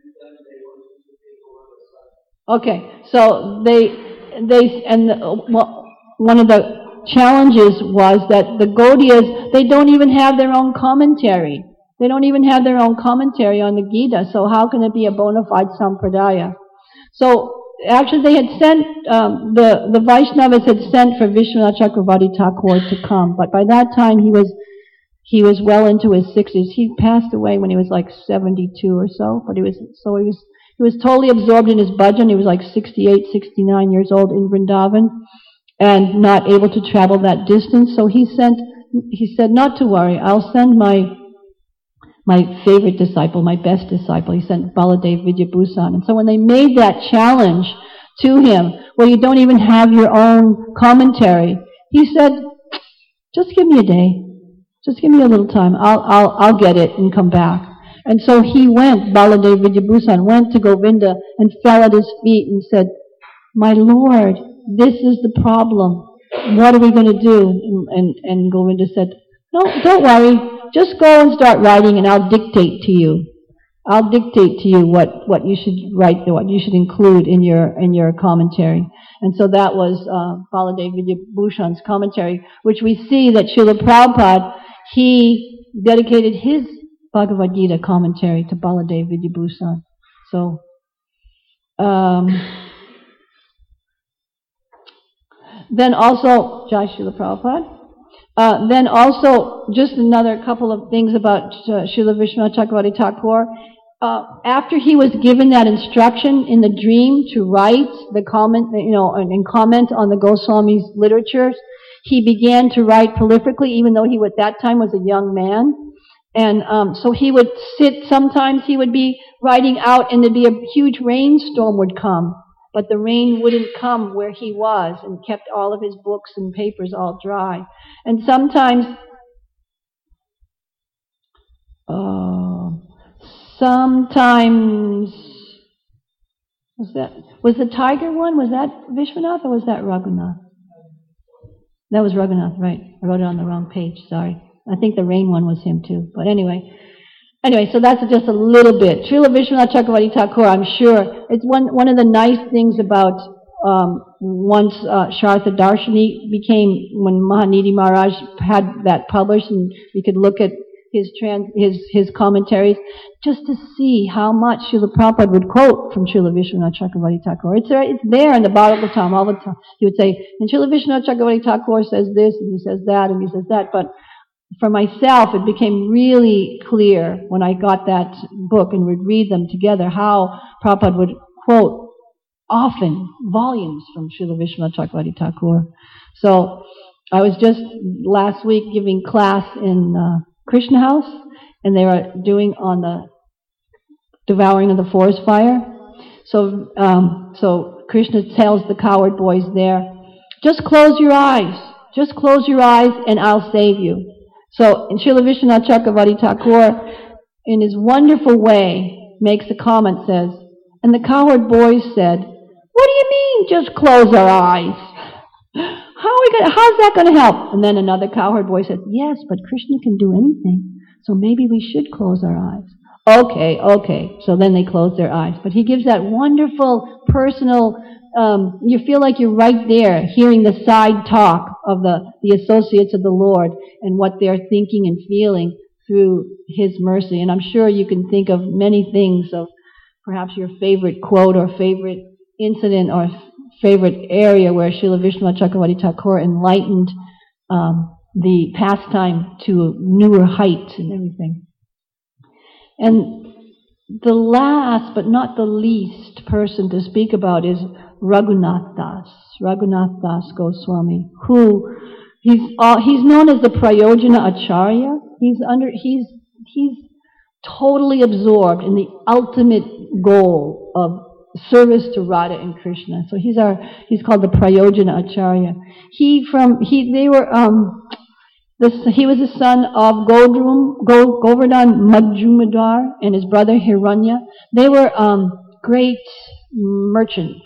Okay, so they they and the, well, one of the challenges was that the Gaudiyas, they don't even have their own commentary. They don't even have their own commentary on the Gita. So how can it be a bona fide sampradaya? So actually, they had sent um, the the Vaishnavas had sent for Vishwanath Chakravarti Thakur to come, but by that time he was. He was well into his sixties. He passed away when he was like seventy-two or so, but he was, so he was, he was totally absorbed in his bhajan. He was like sixty-eight, sixty-nine years old in Vrindavan and not able to travel that distance. So he sent, he said, not to worry, I'll send my, my favorite disciple, my best disciple. He sent Baladev Vidyabhushan. And so when they made that challenge to him, where you don't even have your own commentary, he said, just give me a day. Just give me a little time. I'll, I'll, I'll get it and come back. And so he went, Baladev Vidyabhushan went to Govinda and fell at his feet and said, my Lord, this is the problem. What are we going to do? And, and, and Govinda said, no, don't worry. Just go and start writing and I'll dictate to you. I'll dictate to you what, what you should write, what you should include in your, in your commentary. And so that was, uh, Baladev Vidyabhushan's commentary, which we see that Srila Prabhupada, he dedicated his Bhagavad Gita commentary to Baladev Vidyabhushan. So, um, then also, Jai Srila Prabhupada. Uh, then also, just another couple of things about uh, Srila Vishwanath Chakravarti Thakur. Uh, after he was given that instruction in the dream to write the comment, you know, and, and comment on the Goswami's literatures, he began to write prolifically, even though he at that time was a young man. And um, so he would sit, sometimes he would be writing out and there'd be a huge rainstorm would come, but the rain wouldn't come where he was and kept all of his books and papers all dry. And sometimes, uh, sometimes, was that, was the tiger one, was that Vishwanath or was that Raghunath? That was Raghunath, right. I wrote it on the wrong page, sorry. I think the rain one was him too. But anyway, anyway, so that's just a little bit. Srila Vishwanath Chakravarti Thakur, I'm sure, it's one, one of the nice things about um, once uh, Shartha Darshini became, when Mahanidhi Maharaj had that published and we could look at his trans, his, his commentaries, just to see how much Srila Prabhupada would quote from Srila Vishwanath Chakravarti Thakur. It's there, it's there in the Bhagavatam all the time. He would say, and Srila Vishwanath Chakravarti Thakur says this, and he says that, and he says that, but for myself, it became really clear when I got that book and would read them together how Prabhupada would quote often volumes from Srila Vishwanath Chakravarti Thakur. So I was just last week giving class in uh, Krishna House, and they were doing on the devouring of the forest fire. So, um, so Krishna tells the coward boys there, just close your eyes, just close your eyes, and I'll save you. So, and Srila Vishwanath Chakravarti Thakur, in his wonderful way, makes a comment, says, And the cowherd boys said, "What do you mean, just close our eyes? How are we gonna, how's that going to help?" And then another cowherd boy said, "Yes, but Krishna can do anything, so maybe we should close our eyes." Okay, okay. So then they closed their eyes. But he gives that wonderful, personal, um, you feel like you're right there, hearing the side talk of the, the associates of the Lord and what they're thinking and feeling through His mercy. And I'm sure you can think of many things, of perhaps your favorite quote or favorite incident or favorite area where Srila Vishnu Chakravarti Thakur enlightened um, the pastime to newer heights and everything. And the last but not the least person to speak about is Raghunath Das, Raghunath Das Goswami, who he's uh, he's known as the Prayojana Acharya. He's under he's he's totally absorbed in the ultimate goal of service to Radha and Krishna. So he's our he's called the Prayojana Acharya. He from he they were um this he was the son of Godrum, Go, Govardhan Majumdar and his brother Hiranya. They were um great merchants.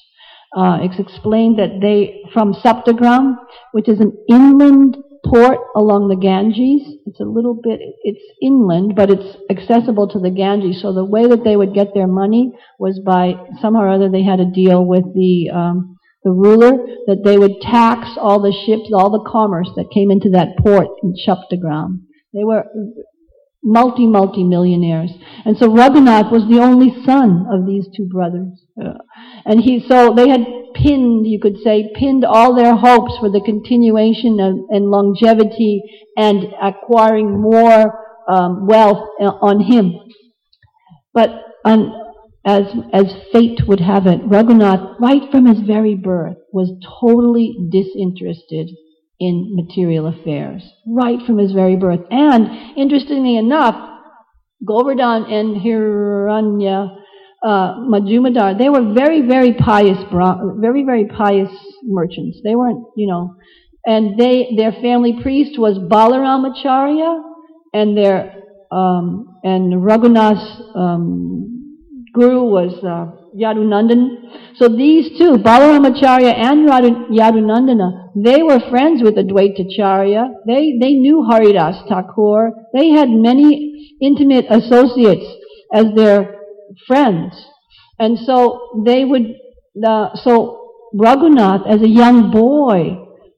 Uh, it's explained that they, from Saptagram, which is an inland port along the Ganges, it's a little bit, it's inland, but it's accessible to the Ganges. So the way that they would get their money was by, somehow or other they had a deal with the, um, the ruler, that they would tax all the ships, all the commerce that came into that port in Saptagram. They were multi, multi-millionaires. And so Raghunath was the only son of these two brothers. Uh, and he, so they had pinned, you could say, pinned all their hopes for the continuation of, and longevity and acquiring more um, wealth on him. But on, as, as fate would have it, Raghunath, right from his very birth, was totally disinterested in material affairs, right from his very birth. And, interestingly enough, Govardhan and Hiranya uh, Majumdar, they were very, very pious, very, very pious merchants. They weren't, you know, and they, their family priest was Balaram Acharya, and their, um, and Raghunath's um, guru was uh, Yadunandan. So these two, Balaram Acharya and Yadunandana, they were friends with Advaita Acharya. They, they knew Haridas Thakur. They had many intimate associates as their friends. And so they would, uh, so Raghunath, as a young boy,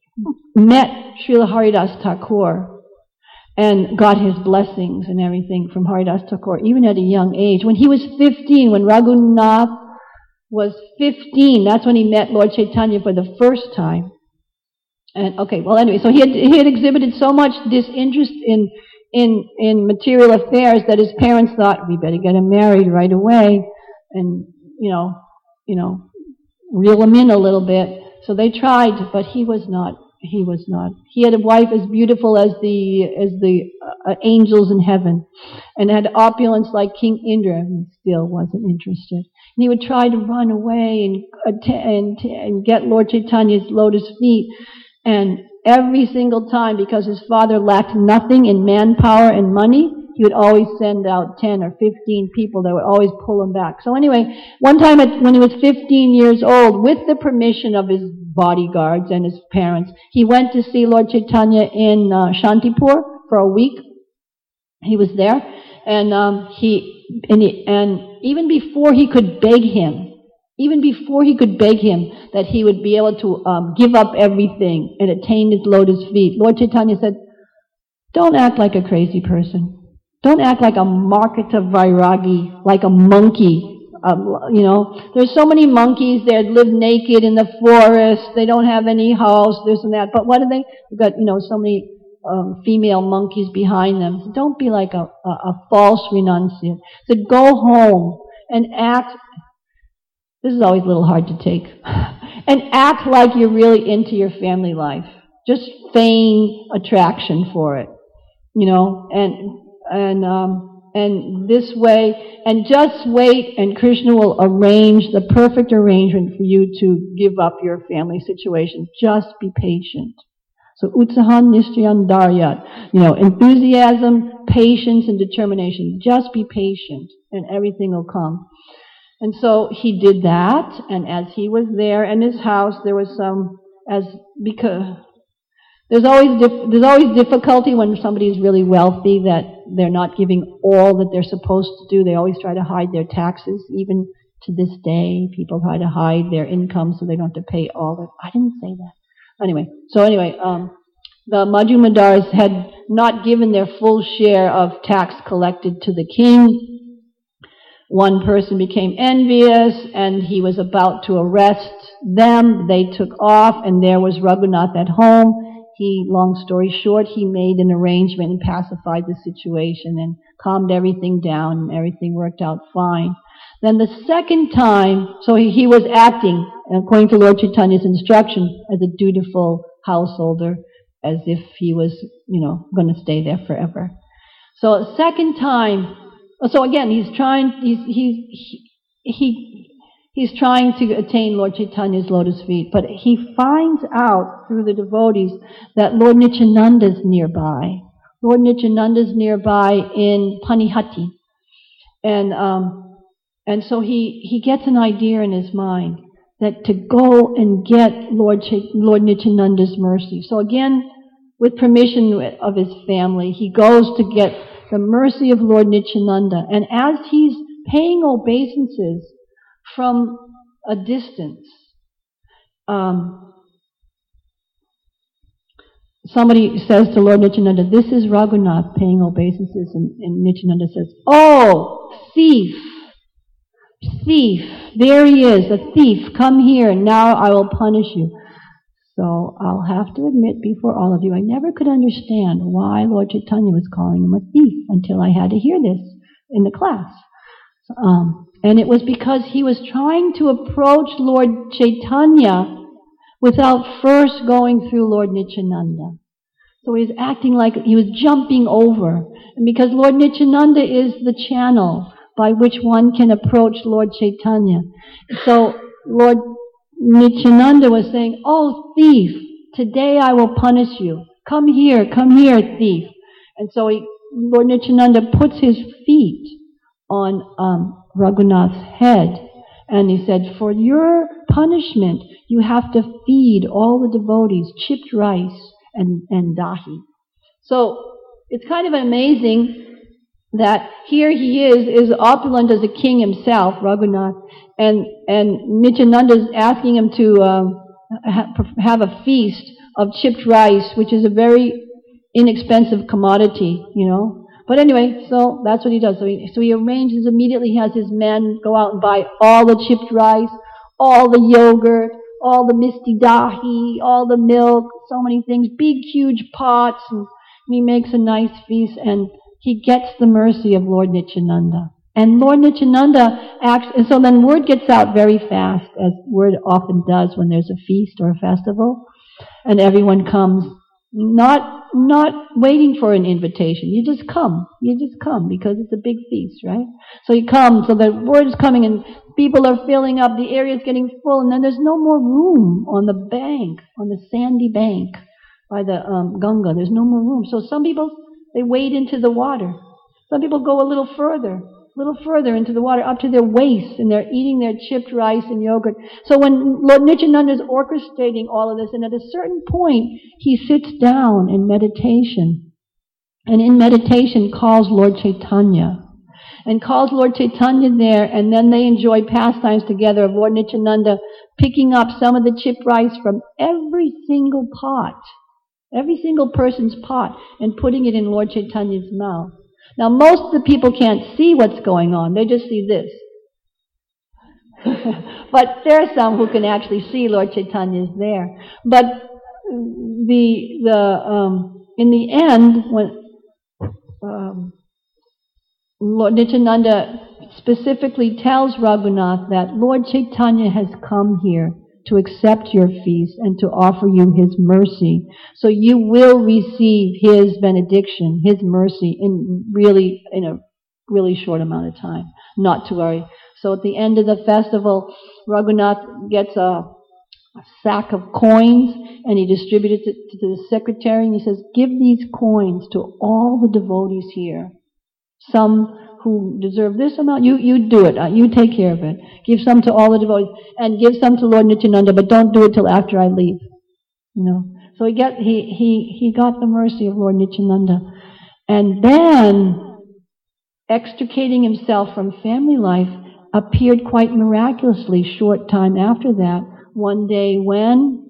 met Srila Haridas Thakur and got his blessings and everything from Haridas Thakur, even at a young age. When he was fifteen, when Raghunath was fifteen, that's when he met Lord Chaitanya for the first time. And okay, well anyway, so he had, he had exhibited so much disinterest in, in, in material affairs that his parents thought, we better get him married right away and, you know, you know, reel him in a little bit. So they tried, but he was not, he was not. He had a wife as beautiful as the, as the uh, angels in heaven, and had opulence like King Indra, and still wasn't interested. And he would try to run away and, and, and get Lord Chaitanya's lotus feet. And every single time, because his father lacked nothing in manpower and money, he would always send out ten or fifteen people that would always pull him back. So anyway, one time at, when he was fifteen years old, with the permission of his bodyguards and his parents, he went to see Lord Chaitanya in uh, Shantipur for a week. He was there, and um, he, and he, and even before he could beg him, even before he could beg him that he would be able to um, give up everything and attain his lotus feet, Lord Chaitanya said, don't act like a crazy person. Don't act like a Marketa Vairagi, like a monkey. Um, you know, there's so many monkeys that live naked in the forest. They don't have any house, this and that. But what are they? They've got, you know, so many um, female monkeys behind them. So don't be like a, a, a false renunciate. So go home and act. This is always a little hard to take. And act like you're really into your family life. Just feign attraction for it. You know, and, and, um, and this way, and just wait, and Krishna will arrange the perfect arrangement for you to give up your family situation. Just be patient. So, utsahan nishchayan daryat. You know, enthusiasm, patience, and determination. Just be patient, and everything will come. And so he did that, and as he was there in his house, there was some, as, because, there's always, dif- there's always difficulty when somebody is really wealthy that they're not giving all that they're supposed to do. They always try to hide their taxes. Even to this day, people try to hide their income so they don't have to pay all their, I didn't say that. Anyway, so anyway, um, the Majumdars had not given their full share of tax collected to the king. One person became envious, and he was about to arrest them. They took off, and there was Raghunath at home. He, long story short, he made an arrangement and pacified the situation and calmed everything down, and everything worked out fine. Then the second time, so he, he was acting, according to Lord Chaitanya's instruction, as a dutiful householder, as if he was, you know, going to stay there forever. So second time, so again, he's trying, he's, he's, he, he He's trying to attain Lord Chaitanya's lotus feet, but he finds out through the devotees that Lord Nityananda's nearby. Lord Nityananda's nearby in Panihati. And, um, and so he, he gets an idea in his mind that to go and get Lord, Ch- Lord Nityananda's mercy. So again, with permission of his family, he goes to get the mercy of Lord Nityananda. And as he's paying obeisances from a distance, um, somebody says to Lord Nityananda, "This is Raghunath paying obeisances," and, and Nityananda says, "Oh, thief, thief, there he is, a thief, come here, now I will punish you." So I'll have to admit before all of you, I never could understand why Lord Chaitanya was calling him a thief until I had to hear this in the class. Um, and it was because he was trying to approach Lord Chaitanya without first going through Lord Nityananda. So he was acting like he was jumping over. And because Lord Nityananda is the channel by which one can approach Lord Chaitanya. So Lord Nityananda was saying, "Oh, thief, today I will punish you. Come here, come here, thief." And so he, Lord Nityananda puts his feet on um, Raghunath's head, and he said, "For your punishment, you have to feed all the devotees chipped rice and, and dahi." So it's kind of amazing that here he is, is opulent as a king himself, Raghunath, and, and Nityananda is asking him to um, ha- have a feast of chipped rice, which is a very inexpensive commodity, you know. But anyway, so that's what he does. So he, so he arranges immediately, he has his men go out and buy all the chipped rice, all the yogurt, all the misti dahi, all the milk, so many things, big huge pots, and he makes a nice feast, and he gets the mercy of Lord Nityananda. And Lord Nityananda acts, and so then word gets out very fast, as word often does when there's a feast or a festival, and everyone comes, not not waiting for an invitation. You just come. You just come because it's a big feast, right? So you come, so the word is coming, and people are filling up, the area is getting full, and then there's no more room on the bank, on the sandy bank by the um, Ganga. There's no more room. So some people, they wade into the water. Some people go a little further, a little further into the water, up to their waist, and they're eating their chipped rice and yogurt. So when Lord Nityananda is orchestrating all of this, and at a certain point, he sits down in meditation, and in meditation calls Lord Chaitanya, and calls Lord Chaitanya there, and then they enjoy pastimes together of Lord Nityananda picking up some of the chipped rice from every single pot, every single person's pot, and putting it in Lord Chaitanya's mouth. Now, most of the people can't see what's going on. They just see this. But there are some who can actually see Lord Chaitanya is there. But the the um, in the end, when um, Lord Nityananda specifically tells Raghunath that Lord Chaitanya has come here to accept your feast and to offer you his mercy. So you will receive his benediction, his mercy in really, in a really short amount of time. Not to worry. So at the end of the festival, Raghunath gets a, a sack of coins, and he distributes it to, to the secretary, and he says, "Give these coins to all the devotees here. Some who deserve this amount, you, you do it. Uh, you take care of it. Give some to all the devotees, and give some to Lord Nityananda, but don't do it till after I leave. You know. So he get he he he got the mercy of Lord Nityananda, and then extricating himself from family life appeared quite miraculously. Short time after that, one day when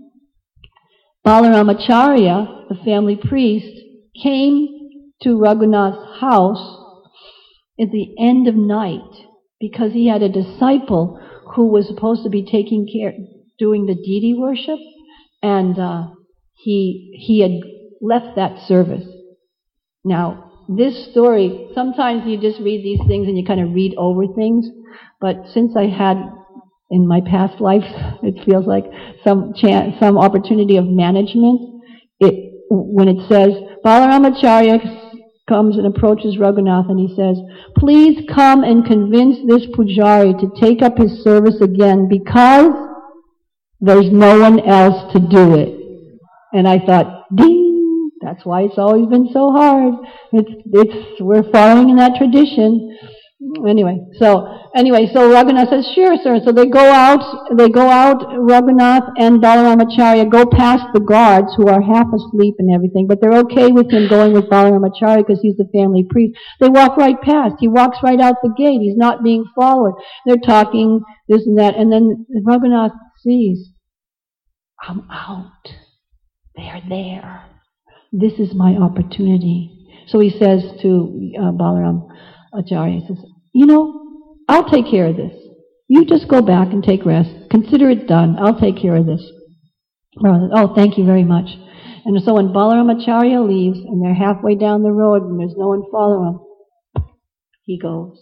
Balaramacharya, the family priest, came to Raghunath's house at the end of night, because he had a disciple who was supposed to be taking care, doing the deity worship, and uh, he he had left that service. Now, this story, sometimes you just read these things and you kind of read over things, but since I had in my past life, it feels like some chance, some opportunity of management, it when it says Balaramacharya comes and approaches Raghunath and he says, "Please come and convince this pujari to take up his service again, because there's no one else to do it." And I thought, ding, that's why it's always been so hard. It's, it's, we're following in that tradition. Anyway, so, anyway, so Raghunath says, "Sure, sir." So they go out, they go out, Raghunath and Balaramacharya go past the guards who are half asleep and everything, but they're okay with him going with Balaramacharya because he's the family priest. They walk right past. He walks right out the gate. He's not being followed. They're talking, this and that, and then Raghunath sees, I'm out. They're there. This is my opportunity. So he says to uh, Balaram Acharya, he says, "You know, I'll take care of this. You just go back and take rest. Consider it done. I'll take care of this." Balaram says, "Oh, thank you very much." And so when Balaram Acharya leaves and they're halfway down the road and there's no one following him, he goes.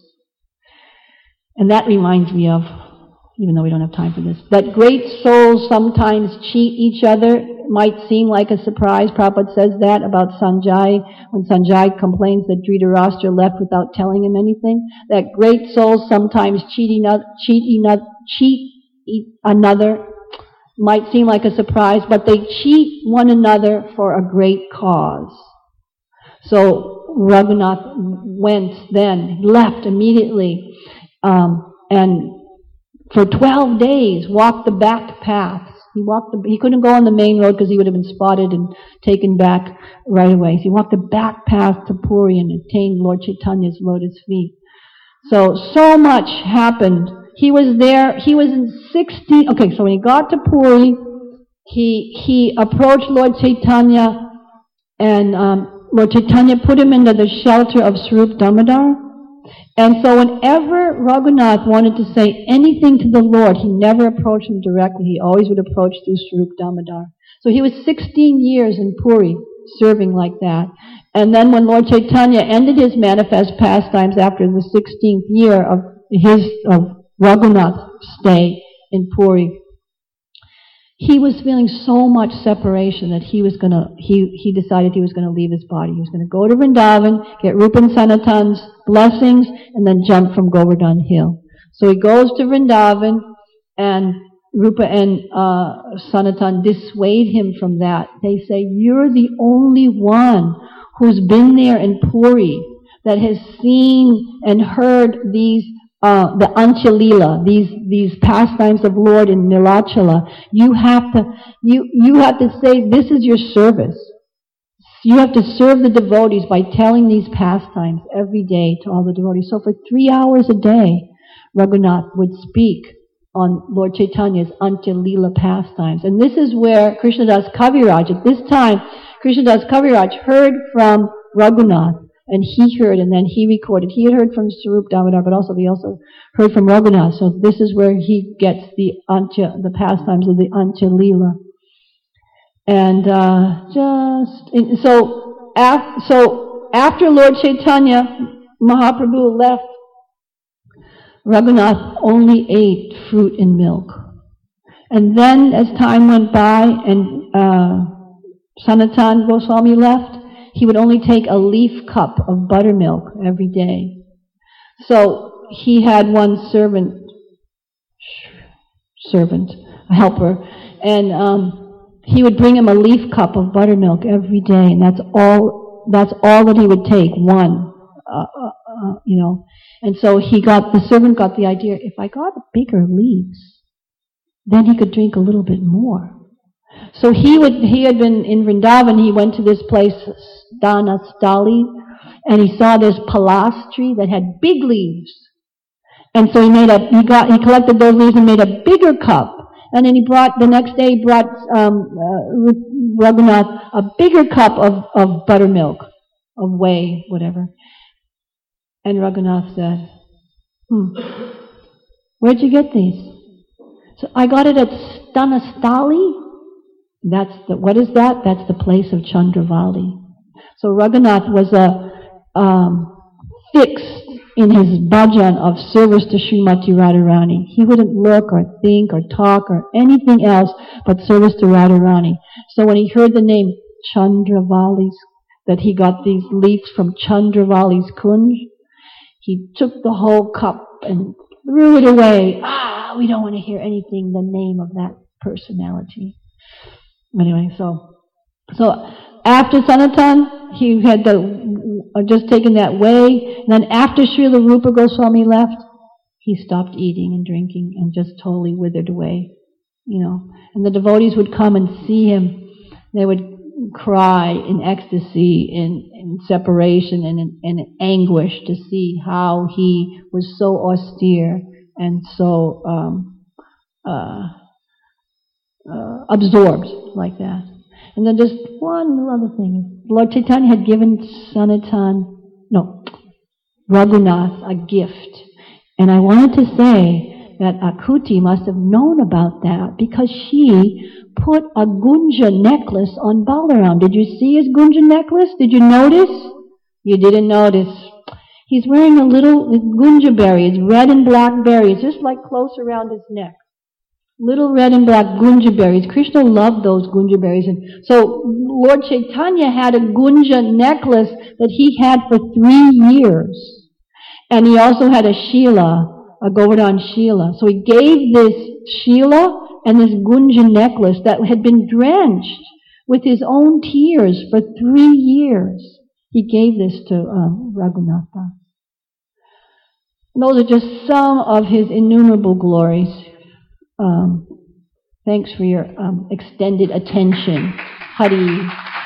And that reminds me of, even though we don't have time for this, that great souls sometimes cheat each other. It might seem like a surprise. Prabhupada says that about Sanjay, when Sanjay complains that Dhritarashtra left without telling him anything, that great souls sometimes cheat, eno- cheat, eno- cheat e- another. Might seem like a surprise, but they cheat one another for a great cause. So Raghunath went then, left immediately, um, and for twelve days walked the back paths. He walked the, he couldn't go on the main road because he would have been spotted and taken back right away. So he walked the back path to Puri and attained Lord Chaitanya's lotus feet. So, so much happened. He was there, he was in sixteen, okay, so when he got to Puri, he, he approached Lord Chaitanya, and um, Lord Chaitanya put him into the shelter of Swarup Damodar. And so whenever Raghunath wanted to say anything to the Lord, he never approached him directly. He always would approach through Swarup Damodar. So he was sixteen years in Puri, serving like that. And then when Lord Chaitanya ended his manifest pastimes after the sixteenth year of his of Raghunath's stay in Puri, he was feeling so much separation that he was gonna, he, he decided he was gonna leave his body. He was gonna go to Vrindavan, get Rupa and Sanatan's blessings, and then jump from Govardhan Hill. So he goes to Vrindavan, and Rupa and uh, Sanatan dissuade him from that. They say, "You're the only one who's been there in Puri that has seen and heard these Uh, the Antya-lila, these, these pastimes of Lord in Nilachala. You have to, you, you have to say, this is your service. You have to serve the devotees by telling these pastimes every day to all the devotees. So for three hours a day, Raghunath would speak on Lord Chaitanya's Antya-lila pastimes. And this is where Krishnadas Kaviraj, at this time, Krishnadas Kaviraj heard from Raghunath. And he heard, and then he recorded. He had heard from Swarup Damodar, but also he also heard from Raghunath. So this is where he gets the Antya, the pastimes of the Antya-lila. And uh, just and so, af, so after Lord Chaitanya Mahaprabhu left, Raghunath only ate fruit and milk. And then, as time went by, and uh, Sanatan Goswami left, he would only take a leaf cup of buttermilk every day. So he had one servant, servant, a helper, and um, he would bring him a leaf cup of buttermilk every day, and that's all. That's all that he would take. One, uh, uh, you know. And so he got, the servant got the idea, if I got bigger leaves, then he could drink a little bit more. So he would, he had been in Vrindavan, he went to this place, Dhanastali, and he saw this palas tree that had big leaves. And so he made a, he got, he collected those leaves and made a bigger cup. And then he brought, the next day he brought, um, uh, Raghunath a bigger cup of, of buttermilk, of whey, whatever. And Raghunath said, hmm, where'd you get these? So I got it at Dhanastali. That's the, what is that? That's the place of Chandravali. So Raghunath was a, um, fixed in his bhajan of service to Srimati Radharani. He wouldn't look or think or talk or anything else but service to Radharani. So when he heard the name Chandravali's, that he got these leaves from Chandravali's Kunj, he took the whole cup and threw it away. Ah, we don't want to hear anything, the name of that personality. Anyway, so, so after Sanatan, he had the, uh, just taken that way, and then after Srila Rupa Goswami left, he stopped eating and drinking and just totally withered away, you know. And the devotees would come and see him. They would cry in ecstasy, in, in separation, and in, in anguish to see how he was so austere and so um, uh, uh, absorbed like that. And then just one little other thing. Lord Chaitanya had given Sanatan, no, Raghunath a gift. And I wanted to say that Akuti must have known about that because she put a Gunja necklace on Balaram. Did you see his Gunja necklace? Did you notice? You didn't notice. He's wearing a little Gunja berry. It's red and black berries, just like close around his neck. Little red and black Gunja berries. Krishna loved those Gunja berries. And so Lord Chaitanya had a Gunja necklace that he had for three years. And he also had a Shila, a Govardhan Shila. So he gave this Shila and this Gunja necklace that had been drenched with his own tears for three years. He gave this to um, Raghunatha. Those are just some of his innumerable glories. Um, thanks for your um, extended attention. Hari.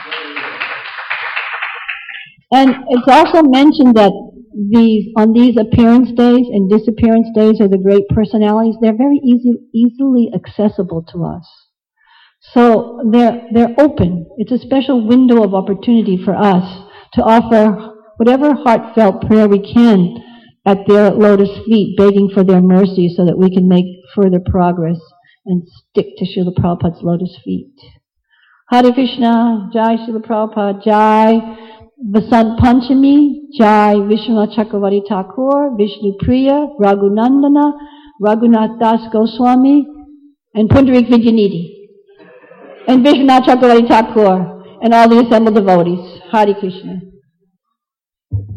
And it's also mentioned that these, on these appearance days and disappearance days of the great personalities, they're very easy, easily accessible to us. So they're, they're open. It's a special window of opportunity for us to offer whatever heartfelt prayer we can at their lotus feet, begging for their mercy so that we can make further progress and stick to Srila Prabhupada's lotus feet. Hare Krishna, Jai Srila Prabhupada, Jai Vasant Panchami, Jai Vishwanath Chakravarti Thakur, Vishnu Priya, Raghunandana, Raghunath Das Goswami, and Pundarik Vidyanidhi, and Vishwanath Chakravarti Thakur, and all the assembled devotees. Hare Krishna.